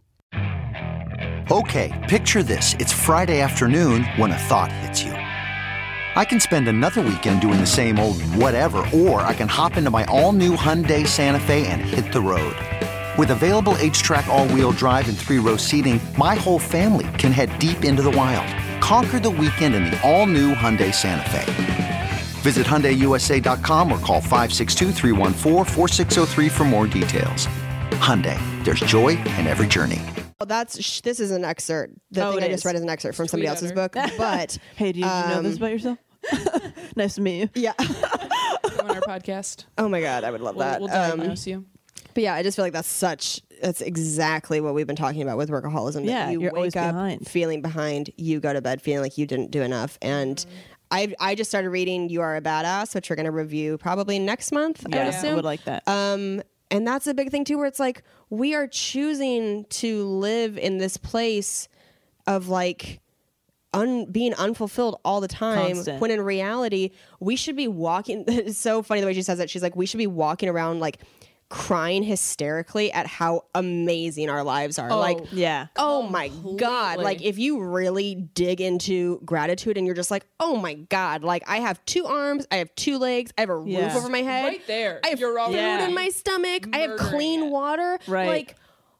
Okay, picture this. It's Friday afternoon when a thought hits you. I can spend another weekend doing the same old whatever, or I can hop into my all-new Hyundai Santa Fe and hit the road. With available H-Track all-wheel drive and three-row seating, my whole family can head deep into the wild. Conquer the weekend in the all-new Hyundai Santa Fe. Visit Hyundai U S A dot com or call five six two, three one four, four six zero three for more details. Hyundai, there's joy in every journey. Well, that's sh- this is an excerpt. The Oh, thing it I just is. read is an excerpt from somebody Tweet else's at book. But Hey, do you, do you know this um, about yourself? Nice to meet you. yeah. Come on our podcast. Oh my God, I would love We'll, that. we'll Um, diagnose you. But yeah, I just feel like that's such, that's exactly what we've been talking about with workaholism. Yeah, that you you're wake always up behind. feeling behind, you go to bed feeling like you didn't do enough. And Mm-hmm. I I just started reading You Are a Badass, which we're going to review probably next month, I would Yeah, assume. I would like that. Um, and that's a big thing too, where it's like, we are choosing to live in this place of like, Un, being unfulfilled all the time, Constant. when in reality we should be walking. It's so funny the way she says it. She's like, we should be walking around like crying hysterically at how amazing our lives are. like, yeah. oh my God. Completely. Like, if you really dig into gratitude and you're just like, oh my God, like I have two arms, I have two legs, I have a Yeah. roof over my head. Right there. I have You're food already in my stomach. I have murdering clean it. water. Right. Like,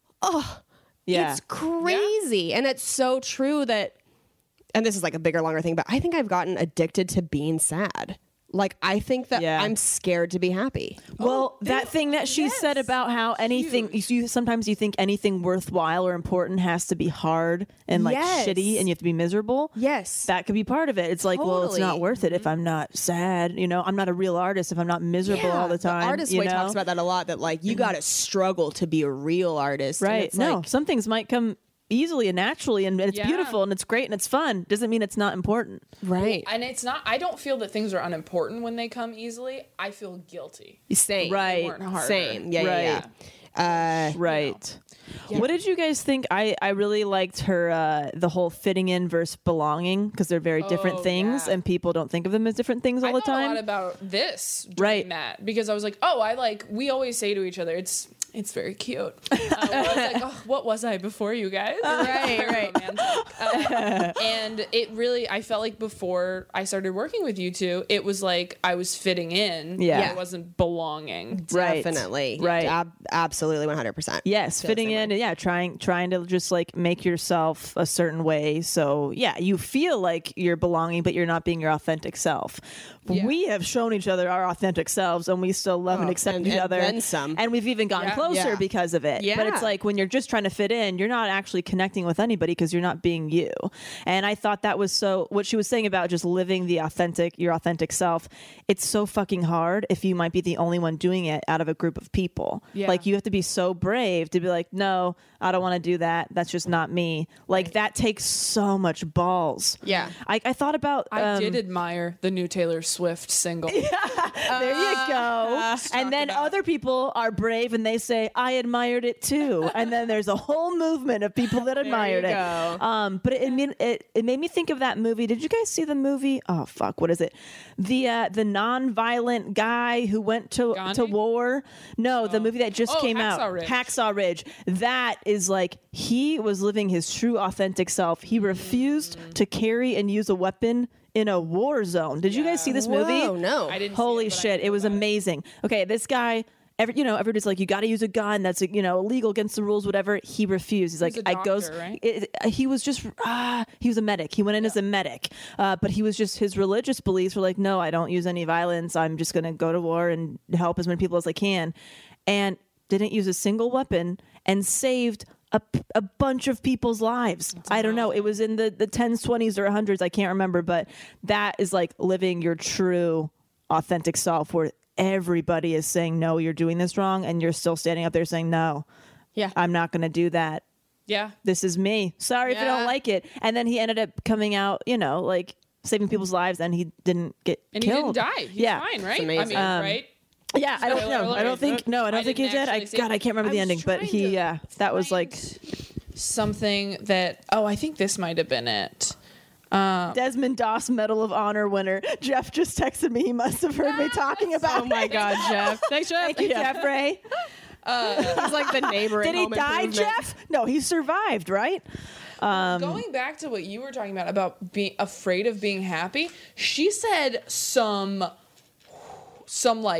oh, Yeah. it's crazy. And it's so true that, and this is like a bigger, longer thing, but I think I've gotten addicted to being sad. Like, I think that Yeah. I'm scared to be happy. Well, that thing that she said about how anything, you, sometimes you think anything worthwhile or important has to be hard and like Yes. shitty and you have to be miserable. Yes. That could be part of it. It's like, well, it's not Totally. worth it if I'm not sad. You know, I'm not a real artist if I'm not miserable all the time. artist you way know? talks about that a lot, that like, you got to struggle to be a real artist. And Right. it's No, like, some things might come easily and naturally and it's Yeah. beautiful and it's great and it's fun. Doesn't mean it's not important. right. And it's not, I don't feel that things are unimportant when they come easily. I feel guilty. Same. Right. weren't harder. Same. Yeah, Right. yeah, yeah. Uh, Right. What did you guys think? I, I really liked her, uh, the whole fitting in versus belonging, because they're very different Oh, things yeah. and people don't think of them as different things all I the thought time. a lot about this during Right. that because I was like, oh, I like, we always say to each other, it's it's very cute. Uh, I was like, oh, what was I before you guys? Right, right. Romantic. Uh, and it really, I felt like before I started working with you two, it was like I was fitting in. Yeah. I wasn't belonging. Right. Definitely. Right. Ab- absolutely. one hundred percent. Yes, Feel the fitting same in, way. yeah, trying trying to just like make yourself a certain way. So yeah, you feel like you're belonging, but you're not being your authentic self. Yeah. We have shown each other our authentic selves, and we still love and Oh, accept and- each and other. then some. And we've even gotten Yeah. closer Yeah. because of it. But it's Yeah. like when you're just trying to fit in, you're not actually connecting with anybody because you're not being you. And I thought that was so. What she was saying about just living the authentic, your authentic self. It's so fucking hard if you might be the only one doing it out of a group of people. Yeah. Like you have to be so brave to be like, no, I don't want to do that. That's just not me. Like that takes so much balls. Yeah. I, I thought about. I um, did admire the new Taylor Swift single. There you go. And then about. other people are brave and they say, I admired it too. And then there's a whole movement of people that admired you it. go. Um, but it, it, made, it, it made me think of that movie. Did you guys see the movie? Oh, fuck. What is it? The uh, the non-violent guy who went to, Gandhi? to war? No, the movie that just Oh, came out. Hacksaw Ridge. Hacksaw Ridge. That is like, he was living his true authentic self. He refused to carry and use a weapon in a war zone. Did you guys see this movie? Whoa, no. I didn't Holy see it, but I shit, knew it was about amazing. Okay, this guy, every you know, everybody's like, you got to use a gun. That's you know illegal against the rules, whatever. He refused. He's like, a I doctor, goes. right? It, it- he was just, ah, he was a medic. He went in as a medic, uh, but he was just his religious beliefs were like, no, I don't use any violence. I'm just gonna go to war and help as many people as I can, and didn't use a single weapon and saved a, a bunch of people's lives. I don't know. It was in the, the tens, twenties, or hundreds. I can't remember, but that is like living your true, authentic self where everybody is saying, no, you're doing this wrong. And you're still standing up there saying, no, Yeah. I'm not going to do that. Yeah. This is me. Sorry if you don't Yeah. like it. And then he ended up coming out, you know, like saving people's lives and he didn't get And he killed. didn't die. He's yeah. fine, right? I amazing. mean, Um, right? Yeah, I don't Spoiler know. I don't alert. think, no, I don't I think he didn't did. I, actually see God, it. I can't remember I the was ending, but trying he, to yeah, that was like Something that, oh, I think this might have been it. Desmond Doss Medal of Honor winner. Jeff just texted me. He must have heard me talking about Oh my it. God, Jeff. Thanks, Jeff. Thank you, Jeffrey. He's like the neighbor. in Did he Home die, Improvement. Jeff? No, he survived, right? Um, Going back to what you were talking about, about being afraid of being happy, she said some, some like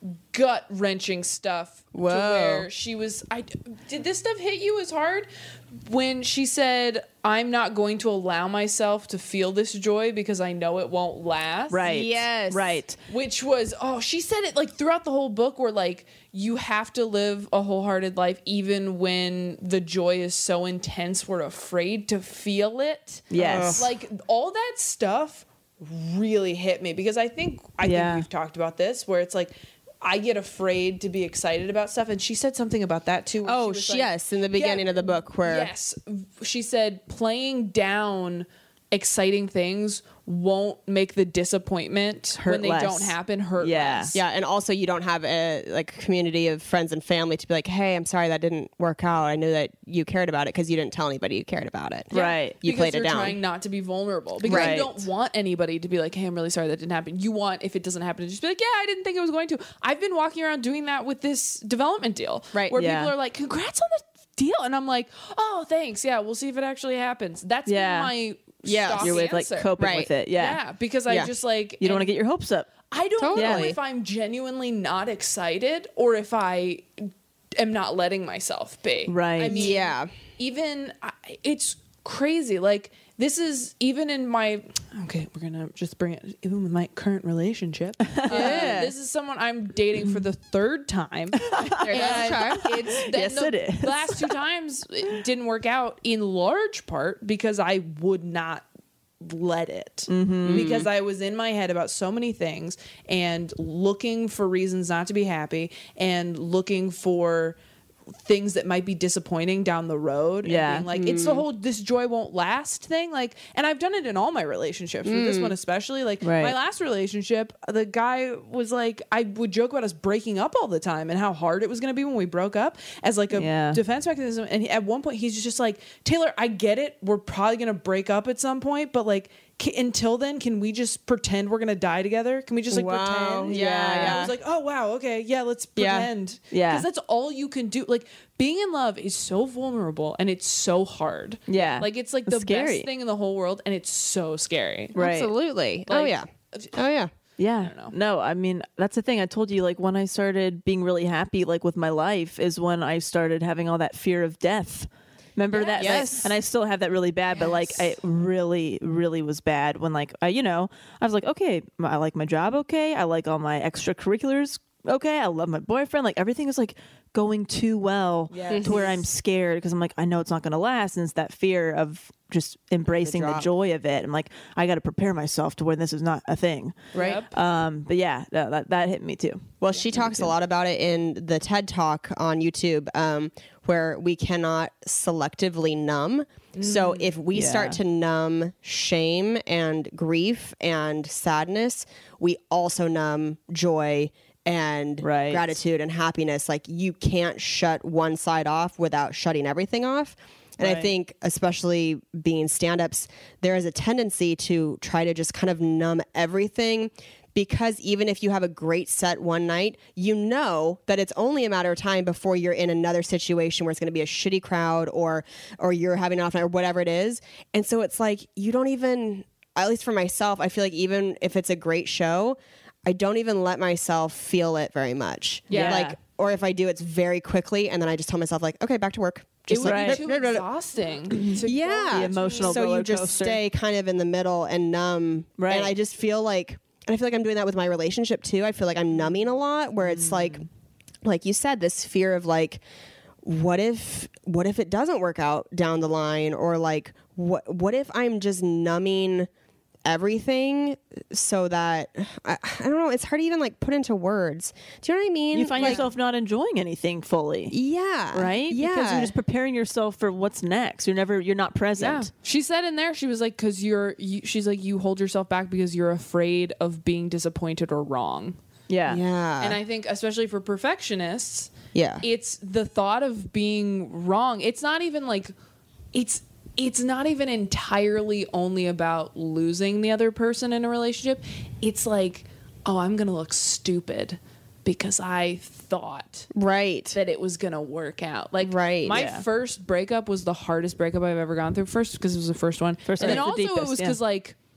gut wrenching stuff. Whoa. To where she was, I did this stuff hit you as hard when she said, "I'm not going to allow myself to feel this joy because I know it won't last." Right. Yes. Right. Which was, oh, she said it like throughout the whole book, where like you have to live a wholehearted life even when the joy is so intense we're afraid to feel it. Yes. Like all that stuff really hit me because I think I Yeah. think we've talked about this where it's like I get afraid to be excited about stuff, and she said something about that too. where Oh, she was like- yes, in the beginning of the book where yes, she said playing down exciting things won't make the disappointment Hurt when they less. don't happen hurt Yeah. less. yeah, and also you don't have a like community of friends and family to be like, hey, I'm sorry that didn't work out. I knew that you cared about it because you didn't tell anybody you cared about it. Yeah, Right. You because played it you're down. trying not to be vulnerable because Right. you don't want anybody to be like, hey, I'm really sorry that didn't happen. You want, if it doesn't happen, to just be like, yeah, I didn't think it was going to. I've been walking around doing that with this development deal. Right. Where Yeah. people are like, congrats on the deal. And I'm like, oh, thanks. Yeah, we'll see if it actually happens. That's been Yeah. my Yeah. stock Your way of like answer. coping Right. with it. Yeah. Yeah, because I Yeah. just like You don't want to and get your hopes up. I don't know Totally. if I'm genuinely not excited or if I am not letting myself be. Right. I mean, Yeah. even I, it's crazy. Like this is even in my okay. We're gonna just bring it even with my current relationship. yeah. This is someone I'm dating for the third time. There goes the charm. It's Yes, the, it is. The last two times it didn't work out in large part because I would not let it Mm-hmm. because I was in my head about so many things and looking for reasons not to be happy and looking for things that might be disappointing down the road. Yeah. And being like, it's the whole this joy won't last thing. Like, and I've done it in all my relationships, with this one especially. Like Right. my last relationship, the guy was like, I would joke about us breaking up all the time and how hard it was going to be when we broke up as like a Yeah. defense mechanism. And he, at one point he's just like, Taylor, I get it. We're probably going to break up at some point, but like, K- until then, can we just pretend we're gonna die together? Can we just like Wow. pretend? Yeah, And yeah. I was like, oh wow, okay, yeah, let's Yeah. pretend. Yeah. because that's all you can do. Like being in love is so vulnerable and it's so hard. Yeah. like it's like It's the scary. best thing in the whole world, and it's so scary. Right. Absolutely. oh Like- yeah. Oh yeah. Yeah. don't know. No, I mean, that's the thing. I told you, like, when I started being really happy, like, with my life, is when I started having all that fear of death. Remember that? Yes. Like, and I still have that really bad, but like, I really, really was bad when, like, I, you know, I was like, okay, I like my job. Okay. I like all my extracurriculars. Okay. I love my boyfriend. Like, everything is like going too well Yes. to where I'm scared because I'm like, I know it's not going to last. And it's that fear of just embracing the, drop. joy of it. I'm like, I got to prepare myself to when this is not a thing. Right. Yep. Um, but yeah, that, that, that hit me too. Well, she talks a lot about it in the TED Talk on YouTube, um, where we cannot selectively numb. So if we Yeah. start to numb shame and grief and sadness, we also numb joy and Right. gratitude and happiness. Like you can't shut one side off without shutting everything off. And I Right. think, especially being stand-ups, there is a tendency to try to just kind of numb everything, because even if you have a great set one night, you know that it's only a matter of time before you're in another situation where it's going to be a shitty crowd or or you're having an off night or whatever it is. And so it's like you don't even, at least for myself, I feel like even if it's a great show, I don't even let myself feel it very much. Yeah. Like, or if I do, it's very quickly, and then I just tell myself like, okay, back to work. It Just would like, be too exhausting. to yeah, go The emotional so roller you just coaster. stay kind of in the middle and numb. Right. And I just feel like, and I feel like I'm doing that with my relationship too. I feel like I'm numbing a lot, where it's like, like you said, this fear of like, what if, what if it doesn't work out down the line, or like, what, what if I'm just numbing everything so that I, I don't know. It's hard to even like put into words. Do you know what I mean? You find Like, yourself not enjoying anything fully. yeah, Right? Yeah, Because you're just preparing yourself for what's next. You're never, you're not Yeah. present. She said in there, she was like, because you're, you, she's like, you hold yourself back because you're afraid of being disappointed or wrong. Yeah. yeah, And I think, especially for perfectionists, yeah. it's the thought of being wrong. It's not even like, it's, it's not even entirely only about losing the other person in a relationship. It's like, oh, I'm going to look stupid because I thought Right. that it was going to work out. Like, Right, my yeah. first breakup was the hardest breakup I've ever gone through. First, because it was the first one. First and then one's also the it was deepest, because, yeah. like,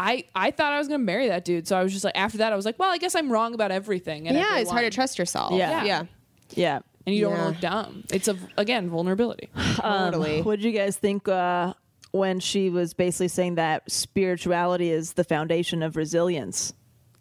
I, I thought I was going to marry that dude. So I was just like, after that, I was like, well, I guess I'm wrong about everything. And Yeah, it's everyone. hard to trust yourself. Yeah. Yeah. Yeah. And you don't Yeah. want to look dumb. It's, a again, vulnerability. Totally. Um, what did you guys think uh, when she was basically saying that spirituality is the foundation of resilience?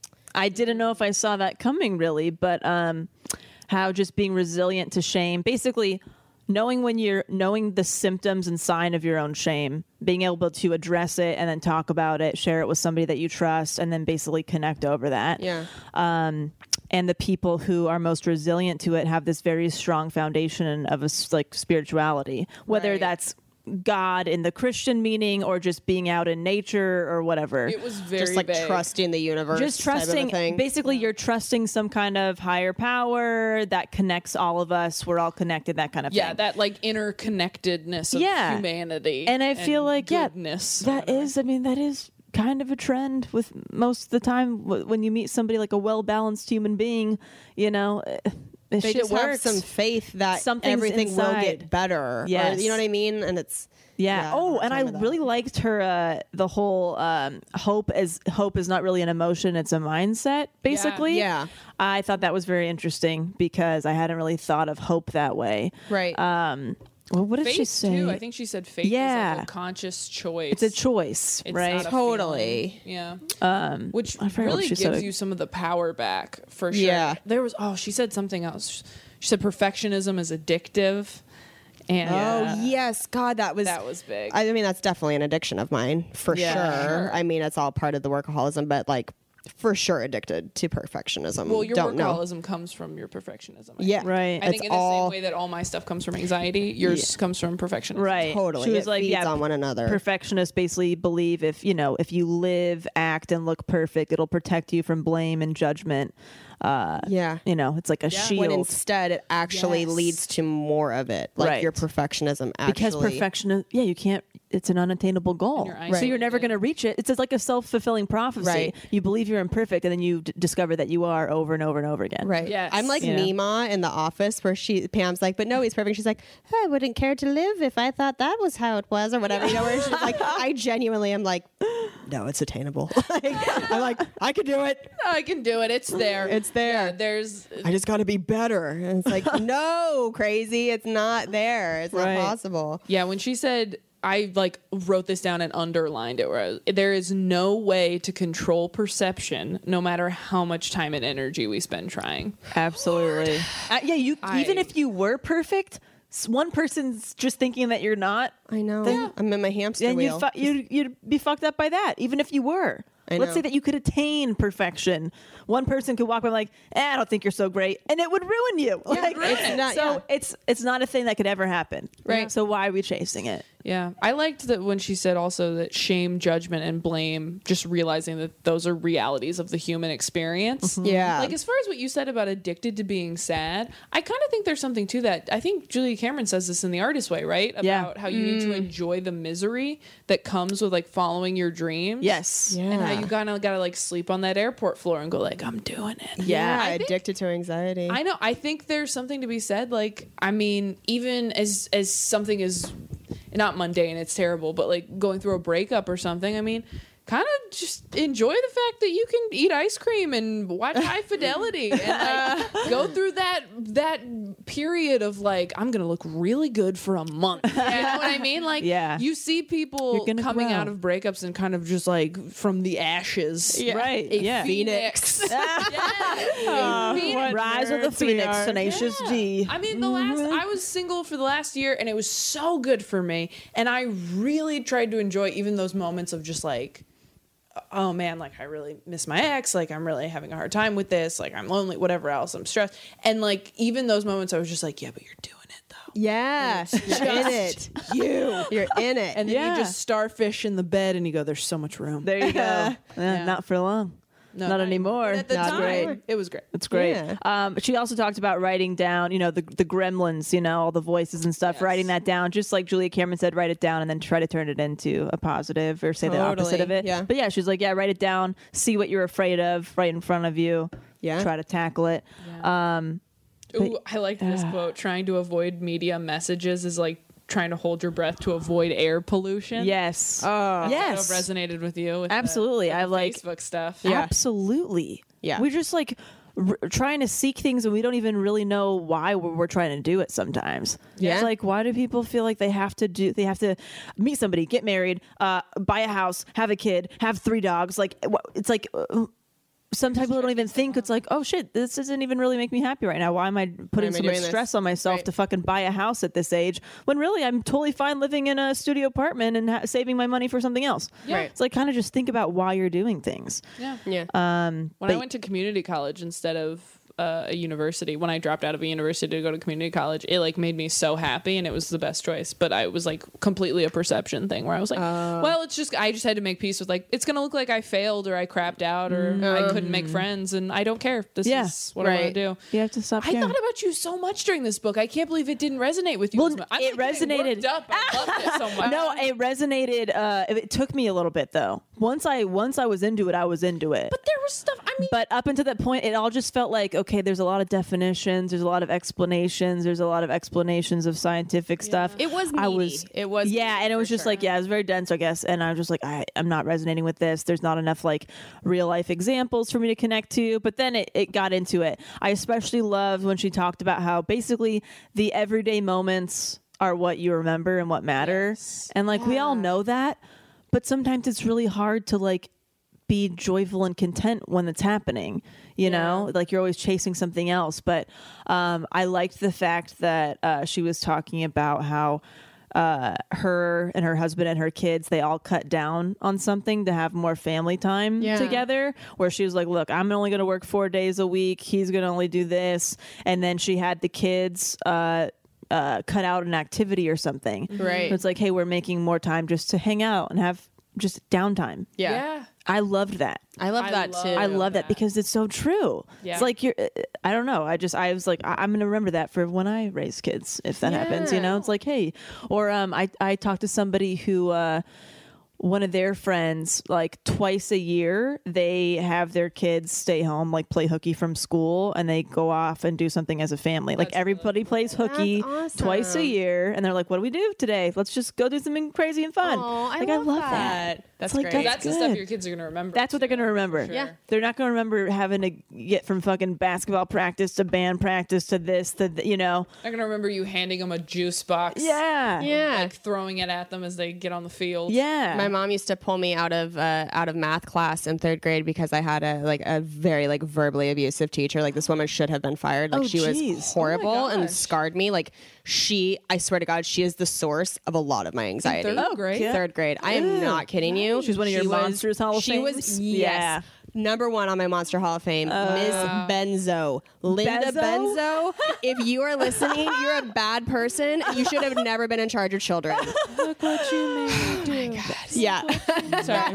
I didn't know if I saw that coming really, but um, how just being resilient to shame, basically knowing when you're knowing the symptoms and sign of your own shame, being able to address it and then talk about it, share it with somebody that you trust, and then basically connect over that. Yeah. Um, and the people who are most resilient to it have this very strong foundation of a s- like spirituality, whether Right. that's God in the Christian meaning or just being out in nature or whatever. It was very Just like vague. trusting the universe. Just type of a trusting, thing. basically, you're trusting some kind of higher power that connects all of us. We're all connected, that kind of Yeah, thing. that like interconnectedness of Yeah. humanity. And I feel like, goodness. yeah, that is, I mean, that is kind of a trend with most of the time w- when you meet somebody like a well-balanced human being, you know, eh, they shit just have works. some faith that Something's everything will inside. get better. Or, Yes. you know what I mean? And it's Yeah. yeah, oh, I'm and I fine with really that. liked her. Uh, the whole um, hope is hope is not really an emotion; it's a mindset. Basically, Yeah. I thought that was very interesting because I hadn't really thought of hope that way. Right. Um, well, what did faith she say? too. I think she said faith is Yeah. like a conscious choice. It's a choice, It's right? not a Totally. feeling. Yeah. Um, Which I forget what really she gives said. you some of the power back for sure. Yeah. There was oh, she said something else. She said perfectionism is addictive. And Oh yes, God, that was that was big. I mean, that's definitely an addiction of mine for Yeah, sure. sure. I mean, it's all part of the workaholism, but like for sure addicted to perfectionism. well, your Don't know. workaholism comes from your perfectionism. I Yeah, Right. I think It's in the all same way that all my stuff comes from anxiety, yours comes from perfectionism. Right. Totally. She was It like, feeds yeah, on one another. Perfectionists basically believe if you know if you live, act, and look perfect, it'll protect you from blame and judgment. Uh, Yeah. You know, it's like a shield. When instead it actually Yes. leads to more of it, like Right. your perfectionism. Actually, because perfection, yeah, you can't. It's an unattainable goal, you're so isolated. you're never going to reach it. It's just like a self fulfilling prophecy. Right. You believe you're imperfect, and then you d- discover that you are over and over and over again. Right. Yes. I'm like You know? Nima in The Office where she Pam's like, but no, he's perfect. She's like, I wouldn't care to live if I thought that was how it was or whatever. You know, where she's like, I genuinely am like, no, it's attainable. Like, I'm like, I could do it. I can do it. It's there. It's there. Yeah, there's I just got to be better. And it's like, no, crazy. It's not there. It's Right. not possible. Yeah, when she said, I like wrote this down and underlined it. Where I was, there is no way to control perception, no matter how much time and energy we spend trying. Absolutely. Uh, yeah, you I- even if you were perfect, s- one person's just thinking that you're not. I know. Then- I'm in my hamster Then wheel. you'd, fu- you'd, you'd be fucked up by that, even if you were. I Let's know. say that you could attain perfection. One person could walk by like, eh, I don't think you're so great, and it would ruin you. like, ruin it. Not- so yeah. it's it's not a thing that could ever happen. Right. So why are we chasing it? Yeah, I liked that when she said also that shame, judgment, and blame, just realizing that those are realities of the human experience. Yeah. Like as far as what you said about addicted to being sad, I kind of think there's something to that. I think Julia Cameron says this in The Artist Way, right? About Yeah. how you need to enjoy the misery that comes with like following your dreams. Yes. Yeah. And how you kind of got to like sleep on that airport floor and go like, I'm doing it. yeah, I think- addicted to anxiety. I know. I think there's something to be said. Like, I mean, even as as something is not mundane, it's terrible, but like going through a breakup or something. I mean, kind of just enjoy the fact that you can eat ice cream and watch High Fidelity and like go through that that period of like, I'm gonna look really good for a month. You know what I mean? Like, Yeah. you see people You're gonna coming grow. out of breakups and kind of just like from the ashes. Right. A Yeah. phoenix. Yeah. A phoenix. Rise of the Phoenix, Tenacious D. I mean, the last I was single for the last year, and it was so good for me. And I really tried to enjoy even those moments of just like, oh man, like I really miss my ex. Like I'm really having a hard time with this. Like I'm lonely, whatever else. I'm stressed. And like even those moments, I was just like, yeah, but you're doing it though. yeah, you're in it. You. You're in it. And then Yeah. you just starfish in the bed, and you go, "There's so much room." There you go. Uh, Yeah. Not for long. No, not not anymore. But at the Not time, great. it was great. It's great. Yeah. Um, she also talked about writing down, you know, the the gremlins, you know, all the voices and stuff. Yes. Writing that down, just like Julia Cameron said, write it down and then try to turn it into a positive or say the opposite Totally, of it. yeah. But yeah, she's like, yeah, write it down, see what you're afraid of right in front of you. Yeah. Try to tackle it. Um, Ooh, I like this quote. Trying to avoid media messages is like trying to hold your breath to avoid air pollution. Yes. Oh. That's Yes. kind of resonated with you. With Absolutely. the, with I the like Facebook stuff. Yeah. Absolutely. Yeah. We're just like r- trying to seek things and we don't even really know why we're, we're trying to do it sometimes. Yeah. It's like, why do people feel like they have to do, they have to meet somebody, get married, uh, buy a house, have a kid, have three dogs. Like, wh- it's like, uh, some people don't even think it's like, oh shit, this doesn't even really make me happy right now. Why am I putting am I so much doing this? stress on myself Right. to fucking buy a house at this age when really I'm totally fine living in a studio apartment and ha- saving my money for something else. Yeah. Right. It's like kind of just think about why you're doing things. Yeah. Yeah. Um, When but- I went to community college instead of uh, a university, when I dropped out of a university to go to community college, it like made me so happy and it was the best choice. But I was like completely a perception thing where I was like, well, it's just, I just had to make peace with like, it's going to look like I failed or I crapped out or I couldn't make friends and I don't care. This Yeah. is what I want Right. to do. You have to stop I caring. thought about you so much during this book. I can't believe it didn't resonate with you. Well, as much. I'm it like getting resonated- worked Up. I loved it so much. No, it resonated. Uh, it took me a little bit though. Once I once I was into it, I was into it. but there was stuff. I mean, But up until that point, it all just felt like, okay, there's a lot of definitions, there's a lot of explanations, there's a lot of explanations of scientific stuff. It was I meaty. was, It was yeah, meaty and it was for just sure. like, yeah, it was very dense, I guess. And I was just like, I, I'm not resonating with this. There's not enough like real life examples for me to connect to. But then it, it got into it. I especially loved when she talked about how basically the everyday moments are what you remember and what matter. And like, we all know that, but sometimes it's really hard to like be joyful and content when it's happening, you know, like you're always chasing something else. But um, I liked the fact that uh, she was talking about how uh, her and her husband and her kids, they all cut down on something to have more family time Yeah. together, where she was like, look, I'm only going to work four days a week. He's going to only do this. And then she had the kids uh, uh, cut out an activity or something. Right. It's like, hey, we're making more time just to hang out and have just downtime. Yeah. yeah. I loved that. I love I that love- too. I love that that. because it's so true. Yeah. It's like you're, I don't know. I just, I was like, I, I'm going to remember that for when I raise kids, if that happens, you know, it's like, hey, or, um, I, I talked to somebody who, uh, one of their friends, like twice a year, they have their kids stay home, like play hooky from school, and they go off and do something as a family. Like everybody plays hooky That's twice a awesome. year, and they're like, "What do we do today? Let's just go do something crazy and fun." Aw, I like love I love that. that. That's It's like, great. That's the good. stuff your kids are going to remember. That's what they're going to remember. Sure. Yeah. They're not going to remember having to get from fucking basketball practice to band practice to this to th- you know. They're going to remember you handing them a juice box. Yeah. Yeah. Like throwing it at them as they get on the field. Yeah. My mom used to pull me out of uh, out of math class in third grade because I had a like a very like verbally abusive teacher. Like this woman should have been fired. Like Oh, she geez. was horrible and gosh. scarred me. Like she, I swear to God, she is the source of a lot of my anxiety. third grade? yeah. Third grade. I am Ew. not kidding you. She's one of your She was- Monsters Hall of She Fames? was yes. Yeah. Number one on my Monster Hall of Fame, Miss Benzo. Linda Bezzo? Benzo. If you are listening, you're a bad person. You should have never been in charge of children. Look what you made me do. Yeah. Sorry.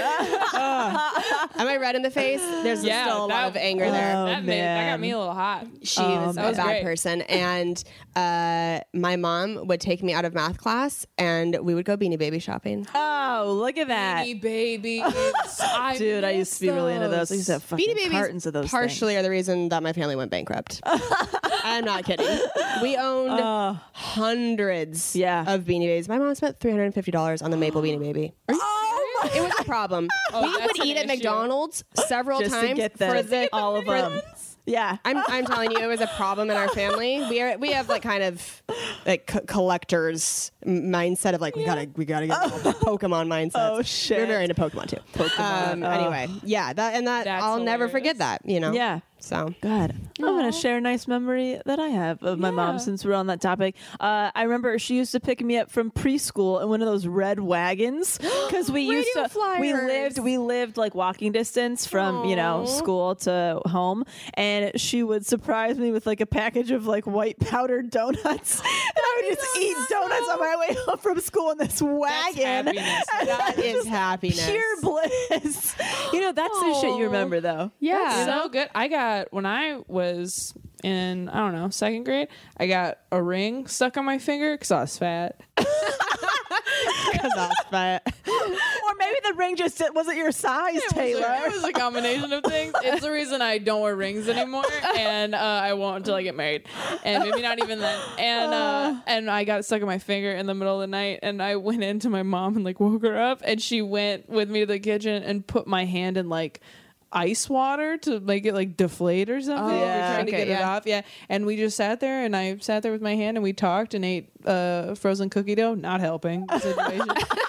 Am I red in the face? There's Yeah, still a lot that- of anger there. Oh, that, made, that got man. me a little hot. She Oh, was man. a That was bad great. person. And uh, my mom would take me out of math class and we would go Beanie Baby shopping. Oh, look at that. Beanie Babies. I Dude, I used to be really into those. I used to have fucking Beanie Babies cartons of those partially things. are the reason that my family went bankrupt. I'm not kidding. We owned hundreds Yeah. of Beanie Babies. My mom spent three hundred fifty dollars on the Maple Beanie Baby. Oh, It was a problem. Oh, we that's would an eat at issue. McDonald's several just times to get for the, the all of for- them. Yeah. I'm I'm telling you, it was a problem in our family. We are we have like kind of like co- collectors m- mindset of like we gotta we gotta get the Pokemon mindset. Oh, shit. We're very into Pokemon too. Pokemon. Um, Oh. Anyway, yeah, that and that That's I'll never hilarious. forget that. You know. Yeah. So God, I'm going to share a nice memory that I have of my mom Yeah. since we're on that topic. Uh, I remember she used to pick me up from preschool in one of those red wagons because we used Radio to we flyers. lived we lived like walking distance from you know Aw. school to home, and she would surprise me with like a package of like white powdered donuts, and I would just eat donuts on my way home from school in this wagon. happiness. that is happiness. Pure bliss. You know that's the shit you remember though. Yeah. So good. I got, when I was in, I don't know, second grade, I got a ring stuck on my finger because I was fat. Because I was fat. Or maybe the ring just wasn't your size, It was, Taylor. a, it was a combination of things. It's the reason I don't wear rings anymore, and uh, I won't until I get married, and maybe not even then. And uh, and I got stuck in my finger in the middle of the night, and I went into my mom and like woke her up, and she went with me to the kitchen and put my hand in like ice water to make it like deflate or something. Oh, we yeah. were trying to Okay, get it yeah. off. Yeah. And we just sat there, and I sat there with my hand, and we talked and ate uh, frozen cookie dough, not helping the situation.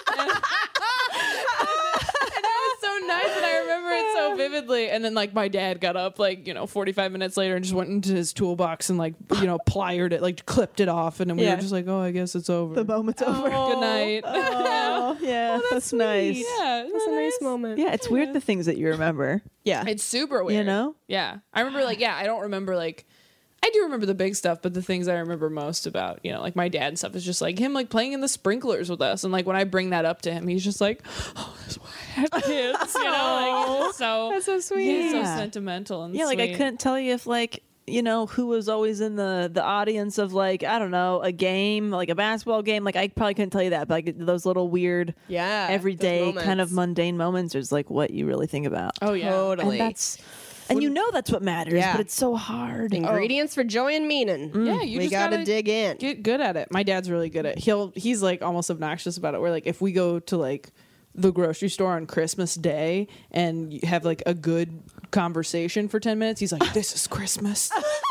Nice, and I remember it so vividly. And then like my dad got up like, you know, forty-five minutes later and just went into his toolbox and like, you know, plied it, like clipped it off, and then we Yeah. were just like, oh, I guess it's over. The moment's over. Good night. Oh, yeah, that's, nice. Yeah, That's a nice moment. Yeah, it's weird the things that you remember. Yeah. it's super weird. You know? Yeah, I remember like yeah, I don't remember like. I do remember the big stuff, but the things I remember most about, you know, like my dad and stuff is just like him like playing in the sprinklers with us. And like when I bring that up to him, he's just like, oh, that's why I had kids. You know, like it's so That's so sweet. he's so Yeah. sentimental and Yeah, like I sweet. couldn't tell you if like, you know, who was always in the the audience of like, I don't know, a game, like a basketball game. Like I probably couldn't tell you that, but like those little weird Yeah. everyday those kind of moments. mundane moments is like what you really think about. Oh yeah, Totally. And that's and you know that's what matters, Yeah. but it's so hard. Ingredients for joy and meaning. Yeah, you we just gotta, gotta dig in. get good at it. My dad's really good at. He'll he's like almost obnoxious about it. Where like if we go to like the grocery store on Christmas Day and you have like a good conversation for ten minutes, he's like, "This is Christmas.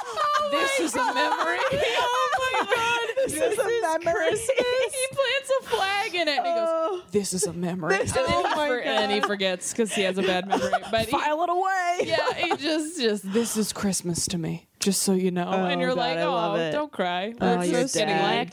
This is a memory." Oh my god, This is a memory. Christmas. He plants a flag in it, and he goes, "This is a memory." And then, he, for- and then he forgets because he has a bad memory. But he, File it away. yeah, he just just this is Christmas to me. Just so you know, and you're God, like, I love oh, it. don't cry. Oh, We're your just getting dad.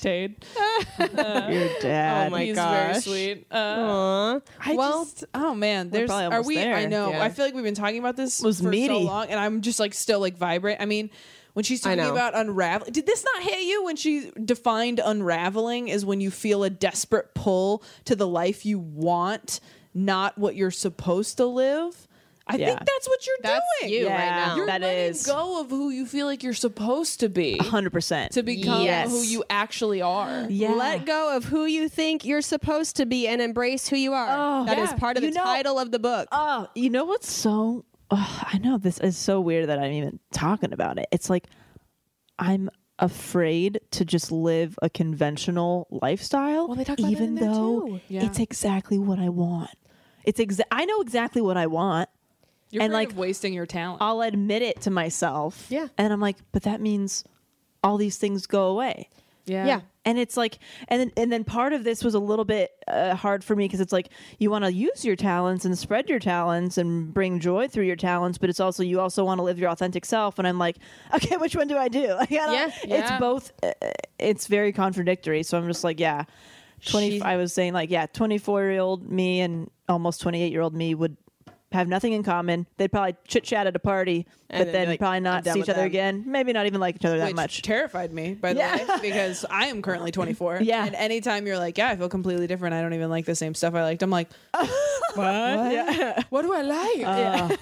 lactate. Your dad. Oh my He's gosh. very sweet. Uh, Aw. I well, just, oh man, there's probably are almost we? there. I know. Yeah. I feel like we've been talking about this It was for so meaty. long, and I'm just like still like vibrate. I mean. When she's I talking know. about unraveling, did this not hit you when she defined unraveling as when you feel a desperate pull to the life you want, not what you're supposed to live? I Yeah. think that's what you're That's doing. you Yeah, right now. You're that letting is. go of who you feel like you're supposed to be one hundred percent. to become Yes. who you actually are. Yeah. Let go of who you think you're supposed to be and embrace who you are. Oh, That is yeah. part of You the know- title of the book. Oh, you know what's so? Oh, I know this is so weird that I'm even talking about it. It's like I'm afraid to just live a conventional lifestyle, Well, they talk about that even in there, though too. Yeah. it's exactly what I want. It's exa- I know exactly what I want. You're And, afraid like, of wasting your talent. I'll admit it to myself. Yeah. And I'm like, but that means all these things go away. yeah. yeah. And it's like, and then, and then part of this was a little bit uh, hard for me because it's like you want to use your talents and spread your talents and bring joy through your talents, but it's also you also want to live your authentic self. And I'm like, okay, which one do I do? Like, I don't- Yeah. it's Yeah. both. Uh, it's very contradictory. So I'm just like, yeah, twenty. She's- I was saying like, yeah, twenty-four year old me and almost twenty-eight year old me would have nothing in common. They'd probably chit chat at a party, And but then then be like, probably I'm not done see with each other them. again. Maybe not even like each other that Which much. terrified me, by the Yeah. way, because I am currently twenty-four. Yeah. And anytime you're like, yeah, I feel completely different. I don't even like the same stuff I liked. I'm like, what? Yeah. What do I like? Uh,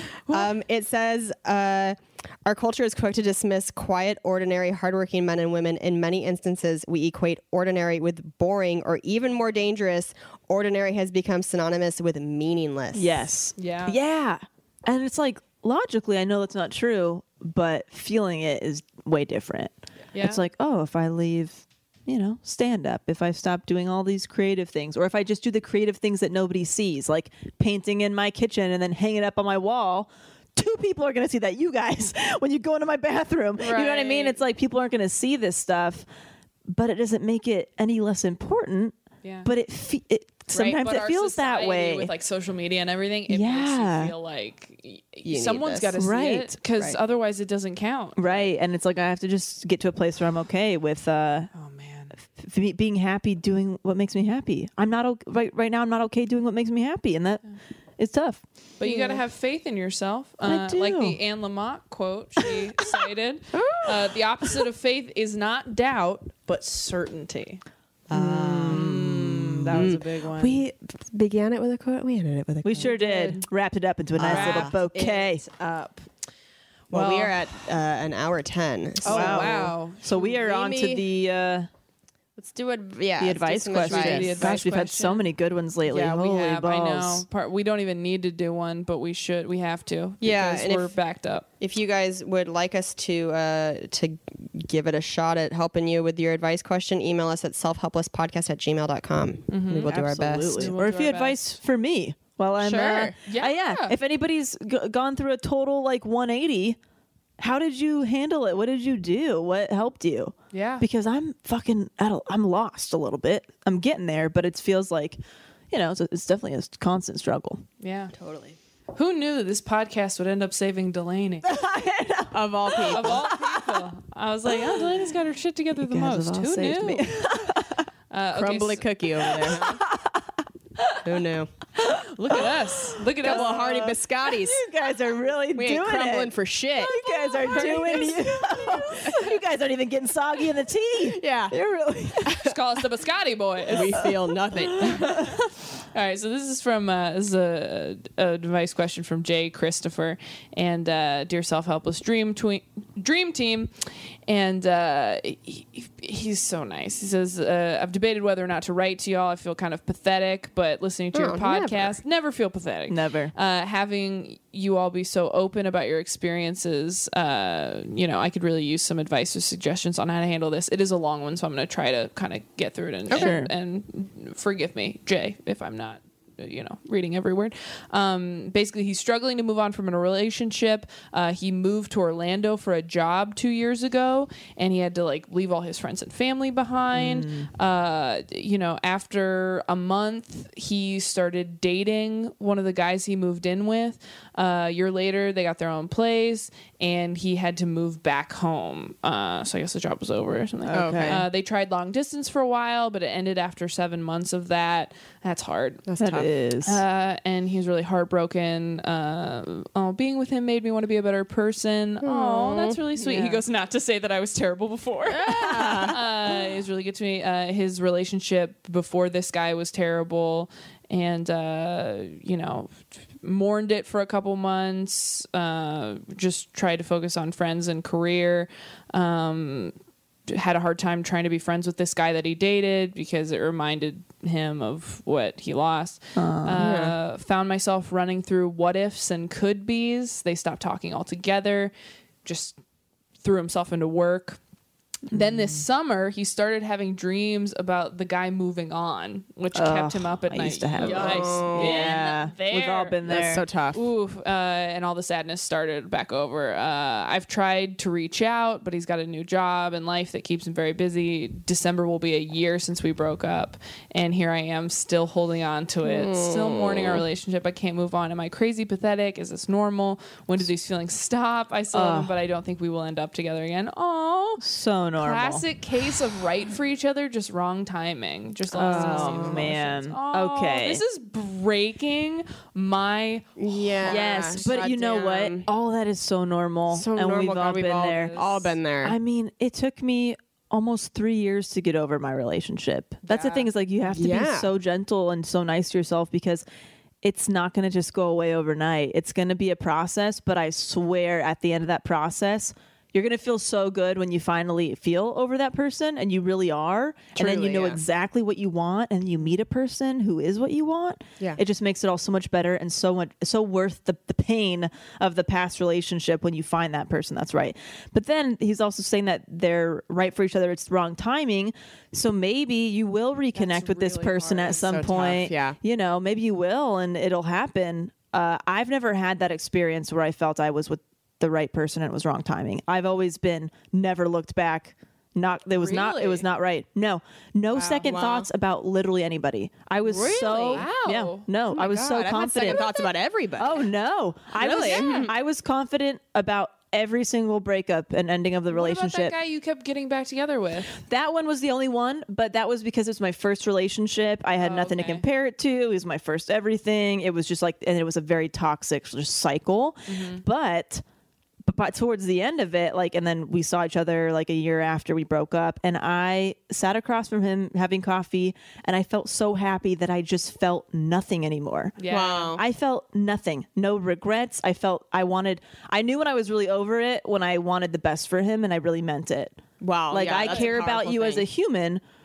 Um, it says uh, our culture is quick to dismiss quiet, ordinary, hardworking men and women. In many instances, we equate ordinary with boring, or even more dangerous, ordinary has become synonymous with meaningless. Yes. Yeah. Yeah. And it's like logically I know that's not true, but feeling it is way different. Yeah. It's like, oh, if I leave, you know, stand up, if I stop doing all these creative things, or if I just do the creative things that nobody sees, like painting in my kitchen and then hang it up on my wall, two people are going to see that. You guys, when you go into my bathroom, you know what I mean? Right. It's like people aren't going to see this stuff, but it doesn't make it any less important. Yeah. But it, fe- it sometimes But it our feels that society way. with like social media and everything. It Yeah. makes you feel like y- need someone's this. got to see Right. it because Right. otherwise it doesn't count. Right. And it's like I have to just get to a place where I'm okay with uh, Oh man. f- me being happy doing what makes me happy. I'm not okay, right right now I'm not okay doing what makes me happy, and that is tough. But you got to have faith in yourself. I Uh, Like do. the Anne Lamott quote she cited. Uh, the opposite of faith is not doubt, but certainty. Mm, that was a big one. We began it with a quote. We ended it with a quote. We sure did. Wrapped it up into a nice little Wrapped bouquet. it up. Well, we Well- are at uh, an hour ten. Oh, so wow. So we are on to Mimi- the uh Let's do it. Yeah. The let's do advice some question. advice. The advice Gosh, we've had so question. many good ones lately. Yeah, we Holy have. I know. balls. Part, we don't even need to do one, but we should. We have to. Yeah, because and we're if- backed up. If you guys would like us to uh, to give it a shot at helping you with your advice question, email us at self helpless podcast at gmail dot com. We will do our best. Absolutely. We'll Or do if you our advice for me while I'm Sure. uh, Yeah. uh, yeah. If anybody's g- gone through a total like one eighty, how did you handle it? What did you do? What helped you? Yeah. Because I'm fucking at a, I'm lost a little bit. I'm getting there, but it feels like, you know, it's, a, it's definitely a constant struggle. Yeah. Totally. Who knew that this podcast would end up saving Delaney? Of all people. Of all people. I was like, oh, Delaney's got her shit together the guys have most. all Who saved knew? me. uh, okay, Crumbly so- cookie over there. Huh? Who knew? look at us. Look at us. Couple of hearty biscottis. You guys are really We doing ain't crumbling it. for shit. You guys are doing you. You guys aren't even getting soggy in the tea. Yeah. You're really. Just call us the Biscotti Boys. We feel nothing. All right, so this is from uh, this is a, a advice question from Jay Christopher and uh, Dear Self Helpless Dream Twe- Dream Team, and uh, he, he's so nice. He says, uh, "I've debated whether or not to write to y'all. I feel kind of pathetic, but listening to Oh, your podcast, never. never feel pathetic. Never. Uh, having you all be so open about your experiences, uh, you know, I could really use some advice or suggestions on how to handle this. It is a long one, so I'm going to try to kind of get through it and, Sure. and and forgive me, Jay, if I'm not, you know, reading every word. Um, basically, he's struggling to move on from a relationship. Uh, he moved to Orlando for a job two years ago, and he had to like leave all his friends and family behind. Mm. Uh, you know, after a month, he started dating one of the guys he moved in with. Uh, a year later, they got their own place, and he had to move back home. Uh, so I guess the job was over or something. Okay. Uh, they tried long distance for a while, but it ended after seven months of that. That's hard. That's That tough. is. Uh, and he was really heartbroken. Uh, oh, being with him made me want to be a better person. Oh, that's really sweet. He yeah. goes, not to say that I was terrible before. uh, he was really good to me. Uh, his relationship before this guy was terrible. And, uh, you know, mourned it for a couple months. Uh, just tried to focus on friends and career. Um, had a hard time trying to be friends with this guy that he dated because it reminded him of what he lost. Uh, found myself running through what ifs and could be's. They stopped talking altogether. Just threw himself into work. Then this summer, he started having dreams about the guy moving on, which kept him up at I night. used to have Yikes. those. Been Yeah. We've all there. been there. That's so tough. Oof, uh, and all the sadness started back over. Uh, I've tried to reach out, but he's got a new job and life that keeps him very busy. December will be a year since we broke up, and here I am still holding on to it, still mourning our relationship. I can't move on. Am I crazy, pathetic? Is this normal? When do these feelings stop? I still love him, but I don't think we will end up together again. Oh, So normal. classic case of right for each other, just wrong timing. Just lost in the Oh, sea of man. emotions. Oh, Okay. this is breaking my Yeah. Yes, but you know Goddamn. what? All that is so normal. So and normal. we've God, all we've been all, there. all been there. I mean, it took me almost three years to get over my relationship. That's the thing is like you have to be Yeah. so gentle and so nice to yourself because it's not going to just go away overnight. It's going to be a process, but I swear at the end of that process, you're going to feel so good when you finally feel over that person and you really are. and then you Truly, know yeah. exactly what you want and you meet a person who is what you want. Yeah. It just makes it all so much better and so much so worth the, the pain of the past relationship when you find that person that's right. But then he's also saying that they're right for each other. It's the wrong timing. So maybe you will reconnect That's with this really person hard. at some So tough, point. yeah. You know, maybe you will and it'll happen. Uh, I've never had that experience where I felt I was with the right person and it was wrong timing. I've always been never looked back. Not it was not it Really? was not right. No, no second Wow. thoughts about literally anybody. I was so Wow. yeah. No, I was God, so I've had confident. second thoughts about everybody. Oh no, I was Really? I was confident about every single breakup and ending of the What about relationship. that guy you kept getting back together with? That one was the only one, but that was because it was my first relationship. I had Oh, nothing to okay. compare it to. It was my first everything. It was just like, and it was a very toxic just cycle. Mm-hmm. But, but but towards the end of it, like, and then we saw each other like a year after we broke up, and I sat across from him having coffee, and I felt so happy that I just felt nothing anymore. Yeah. Wow. I felt nothing, no regrets. I felt I wanted, I knew when I was really over it when I wanted the best for him and I really meant it. Wow, Like yeah, I that's a care about powerful you as a thing. human,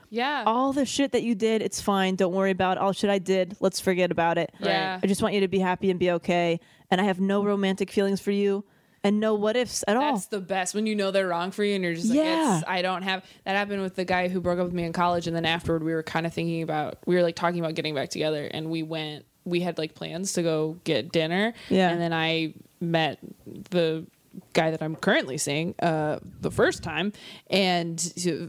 Yeah. all the shit that you did, it's fine. Don't worry about it. All shit I did, let's forget about it. Yeah. I just want you to be happy and be okay. And I have no romantic feelings for you and no what ifs at all. That's the best when you know they're wrong for you and you're just like, Yeah. it's, I don't have that happened with the guy who broke up with me in college. And then afterward, we were kind of thinking about, we were like talking about getting back together and we went, we had like plans to go get dinner. Yeah. And then I met the guy that I'm currently seeing uh, the first time. And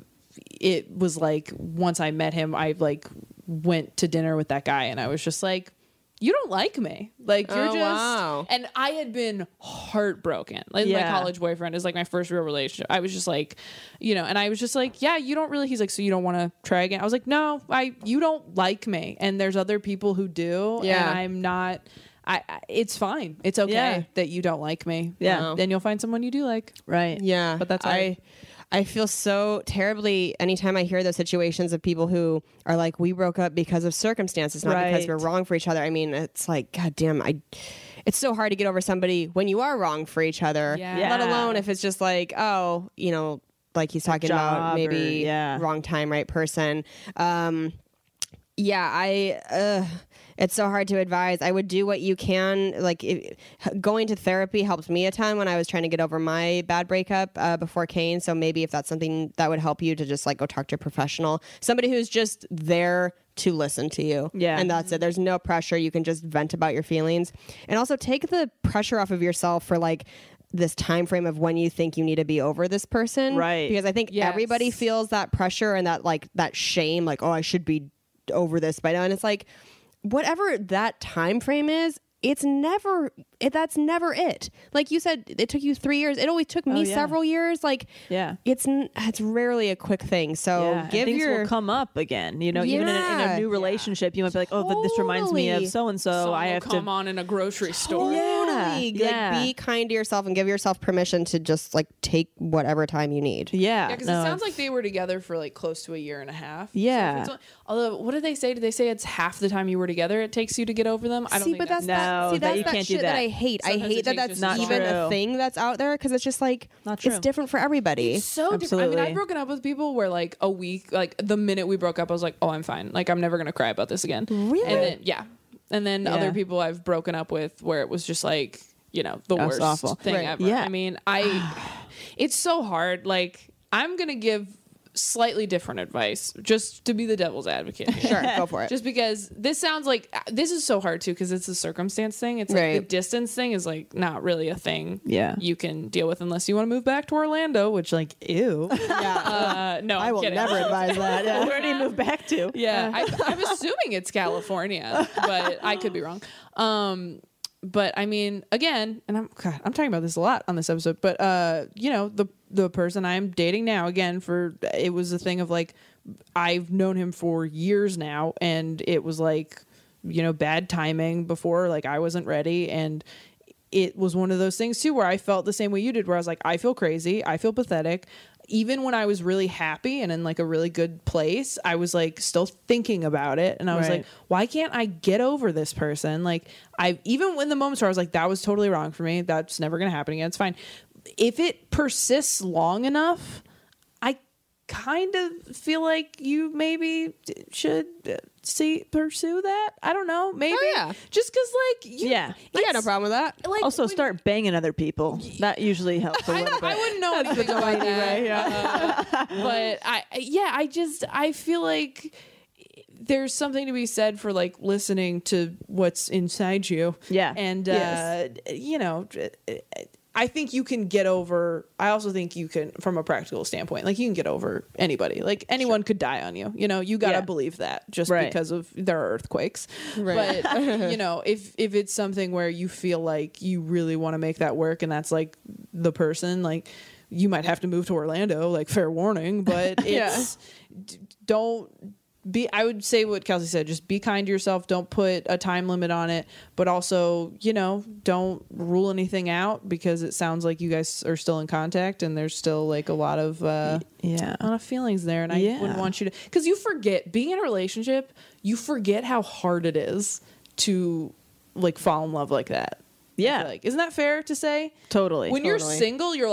it was like, once I met him, I like went to dinner with that guy and I was just like, you don't like me. Like, you're Oh, just, wow. and I had been heartbroken. Like, Yeah. my college boyfriend is like my first real relationship. I was just like, you know, and I was just like, yeah, you don't really, he's like, so you don't want to try again? I was like, no, I, you don't like me. And there's other people who do. Yeah. And I'm not, I, I it's fine. It's okay Yeah. that you don't like me. Yeah. Then you'll find someone you do like. Right. Yeah, But that's all I. right. I feel so terribly anytime I hear those situations of people who are like, we broke up because of circumstances, not because Right. we're wrong for each other. I mean, it's like, God damn, I. It's so hard to get over somebody when you are wrong for each other. Yeah. Let Yeah. alone if it's just like, oh, you know, like he's talking job about maybe or- yeah. wrong time, right person. Um, yeah, I. Uh, it's so hard to advise. I would do what you can. Like if, going to therapy helped me a ton when I was trying to get over my bad breakup uh, before Kane. So maybe if that's something that would help you to just like go talk to a professional, somebody who's just there to listen to you. Yeah. And that's it. There's no pressure. You can just vent about your feelings, and also take the pressure off of yourself for like this time frame of when you think you need to be over this person. Right. Because I think Yes. everybody feels that pressure and that like that shame, like, oh, I should be over this by now. And it's like, whatever that time frame is, it's never it, that's never it. Like you said, it took you three years. It always took me Oh, yeah. several years. Like, Yeah. it's n- it's rarely a quick thing. So Yeah, and give things your will come up again. You know, even in a, in Yeah. a new relationship, you might be like, "Oh, but this reminds me of Totally. so and so." Someone I will have come to. on in a grocery store. totally Yeah. like be kind to yourself and give yourself permission to just like take whatever time you need. Yeah, Yeah, because no, it sounds it's- like they were together for like close to a year and a half. So if Yeah. it's only- although, what did they say? Did they say it's half the time you were together it takes you to get over them? I don't see, think but that's No, that, see, that that's you that can't do shit that. that. I hate. I Sometimes hate it that takes that's just even not a true. thing that's out there because it's just like Not it's true. different for everybody. It's so different. I mean, Absolutely. I've broken up with people where like a week, like the minute we broke up, I was like, oh, I'm fine. Like I'm never gonna cry about this again. Really? And then yeah, and then Yeah. other people I've broken up with where it was just like, you know, the That's worst awful. thing Right. ever. Yeah. I mean, I. It's so hard. Like I'm gonna give slightly different advice just to be the devil's advocate here. Sure, go for it. Just because this sounds like this is so hard too because it's a circumstance thing. It's like the Right. distance thing is like not really a thing. Yeah. you can deal with unless you want to move back to Orlando, which like ew. Uh, no, I I'm will kidding. never advise that. Yeah. Where do you move back to? Yeah, I, I'm assuming it's California, but I could be wrong. Um, but I mean, again, and I'm God, I'm talking about this a lot on this episode. But uh, you know, the the person I'm dating now, again, for it was a thing of like I've known him for years now, and it was like you know bad timing before, like I wasn't ready, and it was one of those things too where I felt the same way you did, where I was like, I feel crazy, I feel pathetic. Even when I was really happy and in like a really good place, I was like still thinking about it. And I was Right. like, why can't I get over this person? Like I, even when the moments where I was like, that was totally wrong for me. That's never going to happen again. It's fine. If it persists long enough, I kind of feel like you maybe d- should uh, see, pursue that. I don't know. Maybe. Oh, yeah. Just cause like, you, Yeah. I got no it's- problem with that. like, Also, when- start banging other people. That usually helps a I, little bit. I wouldn't know anything about that. Uh, but I, yeah, I just, I feel like there's something to be said for like listening to what's inside you. Yeah. And, uh, Yes. you know, I think you can get over, I also think you can, from a practical standpoint, like you can get over anybody. Like anyone could die on you. You know, you got to Yeah. believe that just Right. because of there are earthquakes. Right. But, you know, if, if it's something where you feel like you really want to make that work and that's like the person, like you might have to move to Orlando, like fair warning, but it's, d- don't, be I would say what Kelsey said, just be kind to yourself, don't put a time limit on it, but also, you know, don't rule anything out because it sounds like you guys are still in contact and there's still like a lot of uh Yeah. a lot of feelings there, and I Yeah. wouldn't want you to, because you forget being in a relationship, you forget how hard it is to like fall in love like that. I Yeah. feel like, isn't that fair to say? Totally. When you're Totally. single, you're like,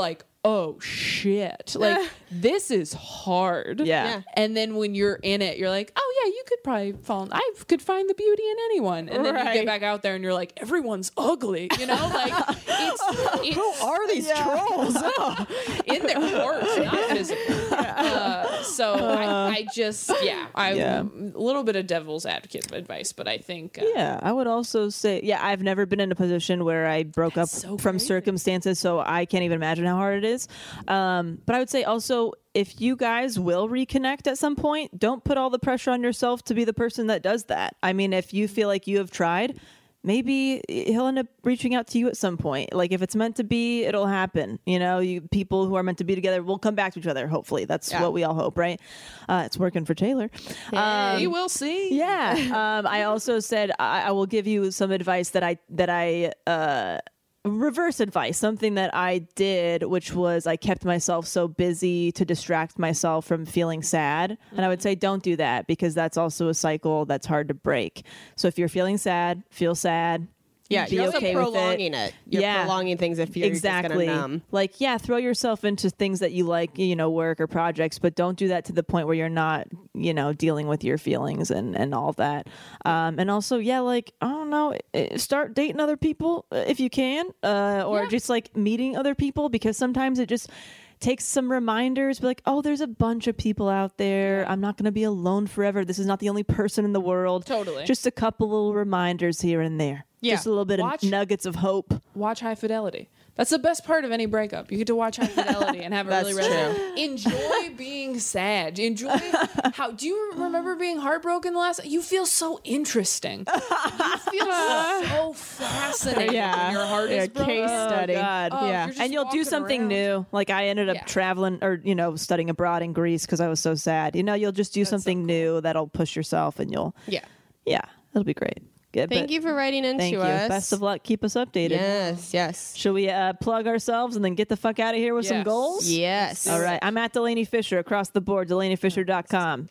oh shit, like this is hard. Yeah. Yeah. And then when you're in it, you're like, oh yeah, you could probably fall. I could find the beauty in anyone. And then you Right. get back out there and you're like, everyone's ugly. You know, like it's, it's Who are these trolls? Oh. in their hearts, not physically. Uh, so I, I just, yeah, I'm Yeah. a little bit of devil's advocate advice, but I think, uh, Yeah, I would also say, yeah, I've never been in a position where I broke up so from crazy. circumstances, so I can't even imagine how hard it is. Um, but I would say also, if you guys will reconnect at some point, don't put all the pressure on yourself to be the person that does that. I mean, if you feel like you have tried, maybe he'll end up reaching out to you at some point. Like if it's meant to be, it'll happen. You know, you people who are meant to be together will come back to each other. Hopefully, that's Yeah. what we all hope, right? Uh, it's working for Taylor. Um, we will see. yeah. Um, I also said I, I will give you some advice that I that I uh, reverse advice, something that I did, which was I kept myself so busy to distract myself from feeling sad. And I would say don't do that because that's also a cycle that's hard to break. So if you're feeling sad, feel sad. Yeah, be you're also okay with it. prolonging it. You're Yeah. prolonging things if you're exactly just gonna numb. like yeah throw yourself into things that you like, you know, work or projects, but don't do that to the point where you're not, you know, dealing with your feelings and and all that. Um and also yeah like I don't know, eh, start dating other people uh, if you can, uh or Yeah. just like meeting other people, because sometimes it just takes some reminders, be like, oh, there's a bunch of people out there. I'm not going to be alone forever. This is not the only person in the world. Totally. Just a couple little reminders here and there. Yeah. Just a little bit Watch- of nuggets of hope. Watch High Fidelity. That's the best part of any breakup. You get to watch High Fidelity and have a That's really resonant. Enjoy being sad. Enjoy how. Do you remember being heartbroken the last? You feel so interesting. You feel so fascinating. Yeah. When your heart Yeah, is broken. case study. God. Oh, Yeah. you're just And you'll do walking something around. new. Like I ended up Yeah. traveling or, you know, studying abroad in Greece because I was so sad. You know, you'll just do something new that'll push yourself and you'll, Yeah. yeah, it'll be great. Good. Thank you for writing into Thank you. us. Best of luck. Keep us updated. Yes, yes. Should we uh, plug ourselves and then get the fuck out of here with some Yes. goals? Yes. All right. I'm at Delaney Fisher across the board, delaney fisher dot com.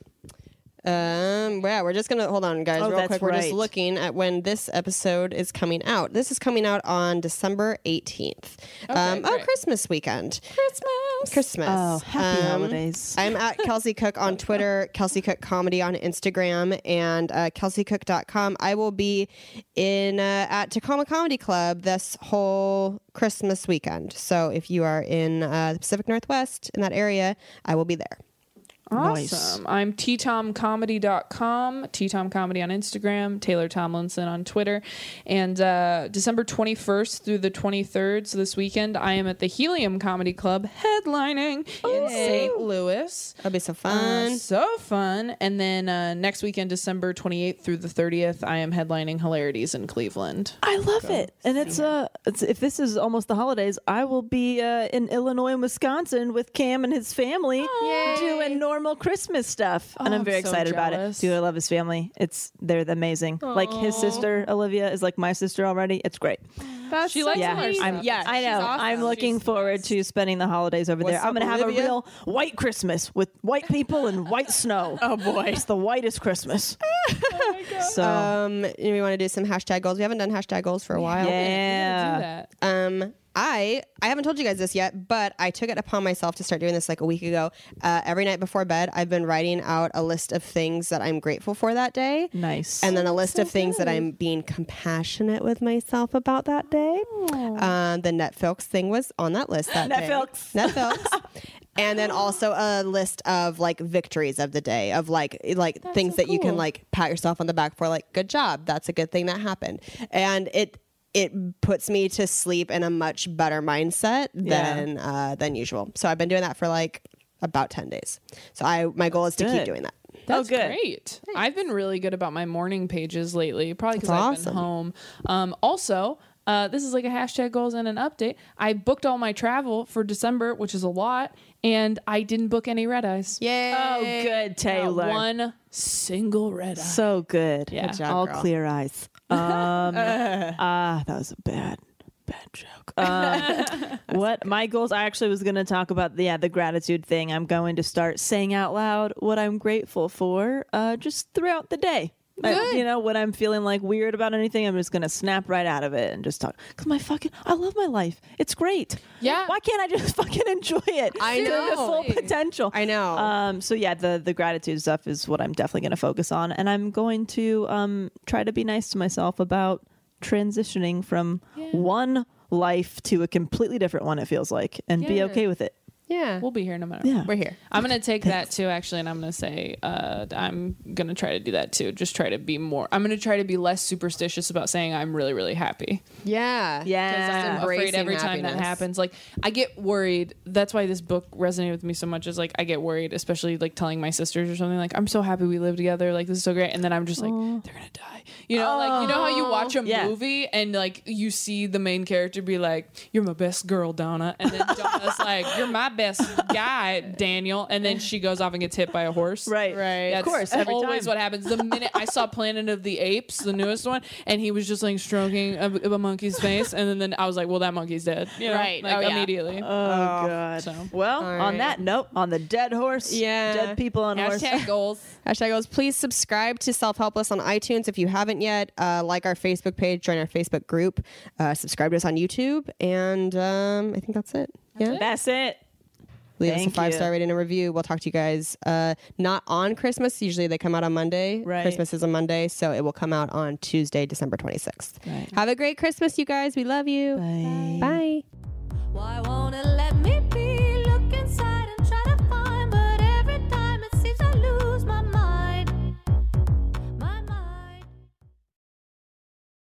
Um, yeah, we're just gonna hold on, guys, Oh, real that's quick. We're just right. looking at when this episode is coming out. This is coming out on December eighteenth. um, oh, great. Christmas weekend. Christmas. Christmas. Oh, happy Um, holidays. I'm at Kelsey Cook on Twitter, Kelsey Cook Comedy on Instagram, and uh, kelsey cook dot com. I will be in uh, at Tacoma Comedy Club this whole Christmas weekend. So if you are in uh, the Pacific Northwest in that area, I will be there. Awesome. I'm t tom comedy dot com, T-Tom Comedy on Instagram, Taylor Tomlinson on Twitter. And uh, December twenty-first through the twenty-third, so this weekend, I am at the Helium Comedy Club headlining in Saint Louis. That'll be so Uh, fun. so fun. And then uh, next weekend, December twenty-eighth through the thirtieth, I am headlining Hilarities in Cleveland. I love it. And it's uh it's, if this is almost the holidays, I will be uh, in Illinois and Wisconsin with Cam and his family doing normal Christmas stuff. and Oh, I'm very I'm so excited about it. jealous. Dude, I love his family. It's they're amazing. Like his sister Olivia is like my sister already. It's great. That's She likes Yeah, all her I'm, stuff. yeah, I she's know. awesome. I'm looking She's the forward best. to spending the holidays over What's there. I'm up, going to have Olivia? a real white Christmas with white people and white snow. Oh boy, it's the whitest Christmas. So Um, we want to do some hashtag goals. We haven't done hashtag goals for a while. yeah. Do that. Um, I I haven't told you guys this yet, but I took it upon myself to start doing this like a week ago. Uh, every night before bed, I've been writing out a list of things that I'm grateful for that day. Nice. And then a list of things that I'm being compassionate with myself about that day. Um, the Netflix thing was on that list that Netflix. day. Netflix. And then also a list of like victories of the day, of like like things so that you can cool. like pat yourself on the back for, like, good job, that's a good thing that happened. And it it puts me to sleep in a much better mindset Yeah. than uh, than usual. So I've been doing that for like about ten days. So I my goal is to keep good. doing that. That's good. great. I've been really good about my morning pages lately, probably because That's I've awesome. been home. Um, also, uh, this is like a hashtag goals and an update. I booked all my travel for December, which is a lot, and I didn't book any red eyes. Yay. Oh, good, Not Taylor. one single red eye. So good. Yeah. Good job, All girl. clear eyes. Um, ah, that was a bad, bad joke. Um, what my goals? I actually was going to talk about the, yeah the gratitude thing. I'm going to start saying out loud what I'm grateful for, uh, just throughout the day. I, you know, when I'm feeling like weird about anything, I'm just gonna snap right out of it and just talk. Cause my fucking, I love my life. It's great. Yeah. Why can't I just fucking enjoy it? I to know. the full potential. I know. Um. So yeah, the the gratitude stuff is what I'm definitely gonna focus on, and I'm going to um try to be nice to myself about transitioning from Yeah. one life to a completely different one. It feels like, and be Yeah. okay with it. Yeah. We'll be here no matter Yeah. what. We're here. I'm going to take that too, actually, and I'm going to say uh, I'm going to try to do that too. Just try to be more, I'm going to try to be less superstitious about saying I'm really, really happy. Yeah. Yeah. Because I'm afraid Embracing every time that happiness. happens. Like, I get worried. That's why this book resonated with me so much, is like, I get worried, especially like telling my sisters or something, like, I'm so happy we live together. Like, this is so great. And then I'm just like, they're going to die. You know, like, you know how you watch a Yeah. movie and like you see the main character be like, you're my best girl, Donna. And then Donna's like, you're my best guy, Daniel. And then she goes off and gets hit by a horse. Right. Right. That's Of course. Every always time. what happens. The minute I saw Planet of the Apes, the newest one, and he was just like stroking a, a monkey's face, and then, then I was like, well, that monkey's dead. You know? Right. Like, Oh, yeah. immediately. Oh, God. So. Well, All on right. that note, on the dead horse, Yeah. dead people on horse. Hashtag goals. Hashtag goes. Please subscribe to Self Helpless on iTunes if you haven't yet. Uh, like our Facebook page, join our Facebook group, uh, subscribe to us on YouTube, and um, I think that's it. Yeah. That's it. Leave us a Thank five you. star rating and review. We'll talk to you guys uh, not on Christmas. Usually they come out on Monday. Right. Christmas is a Monday, so it will come out on Tuesday, December twenty-sixth. Right. Have a great Christmas, you guys. We love you. Bye. Bye. Why won't it let me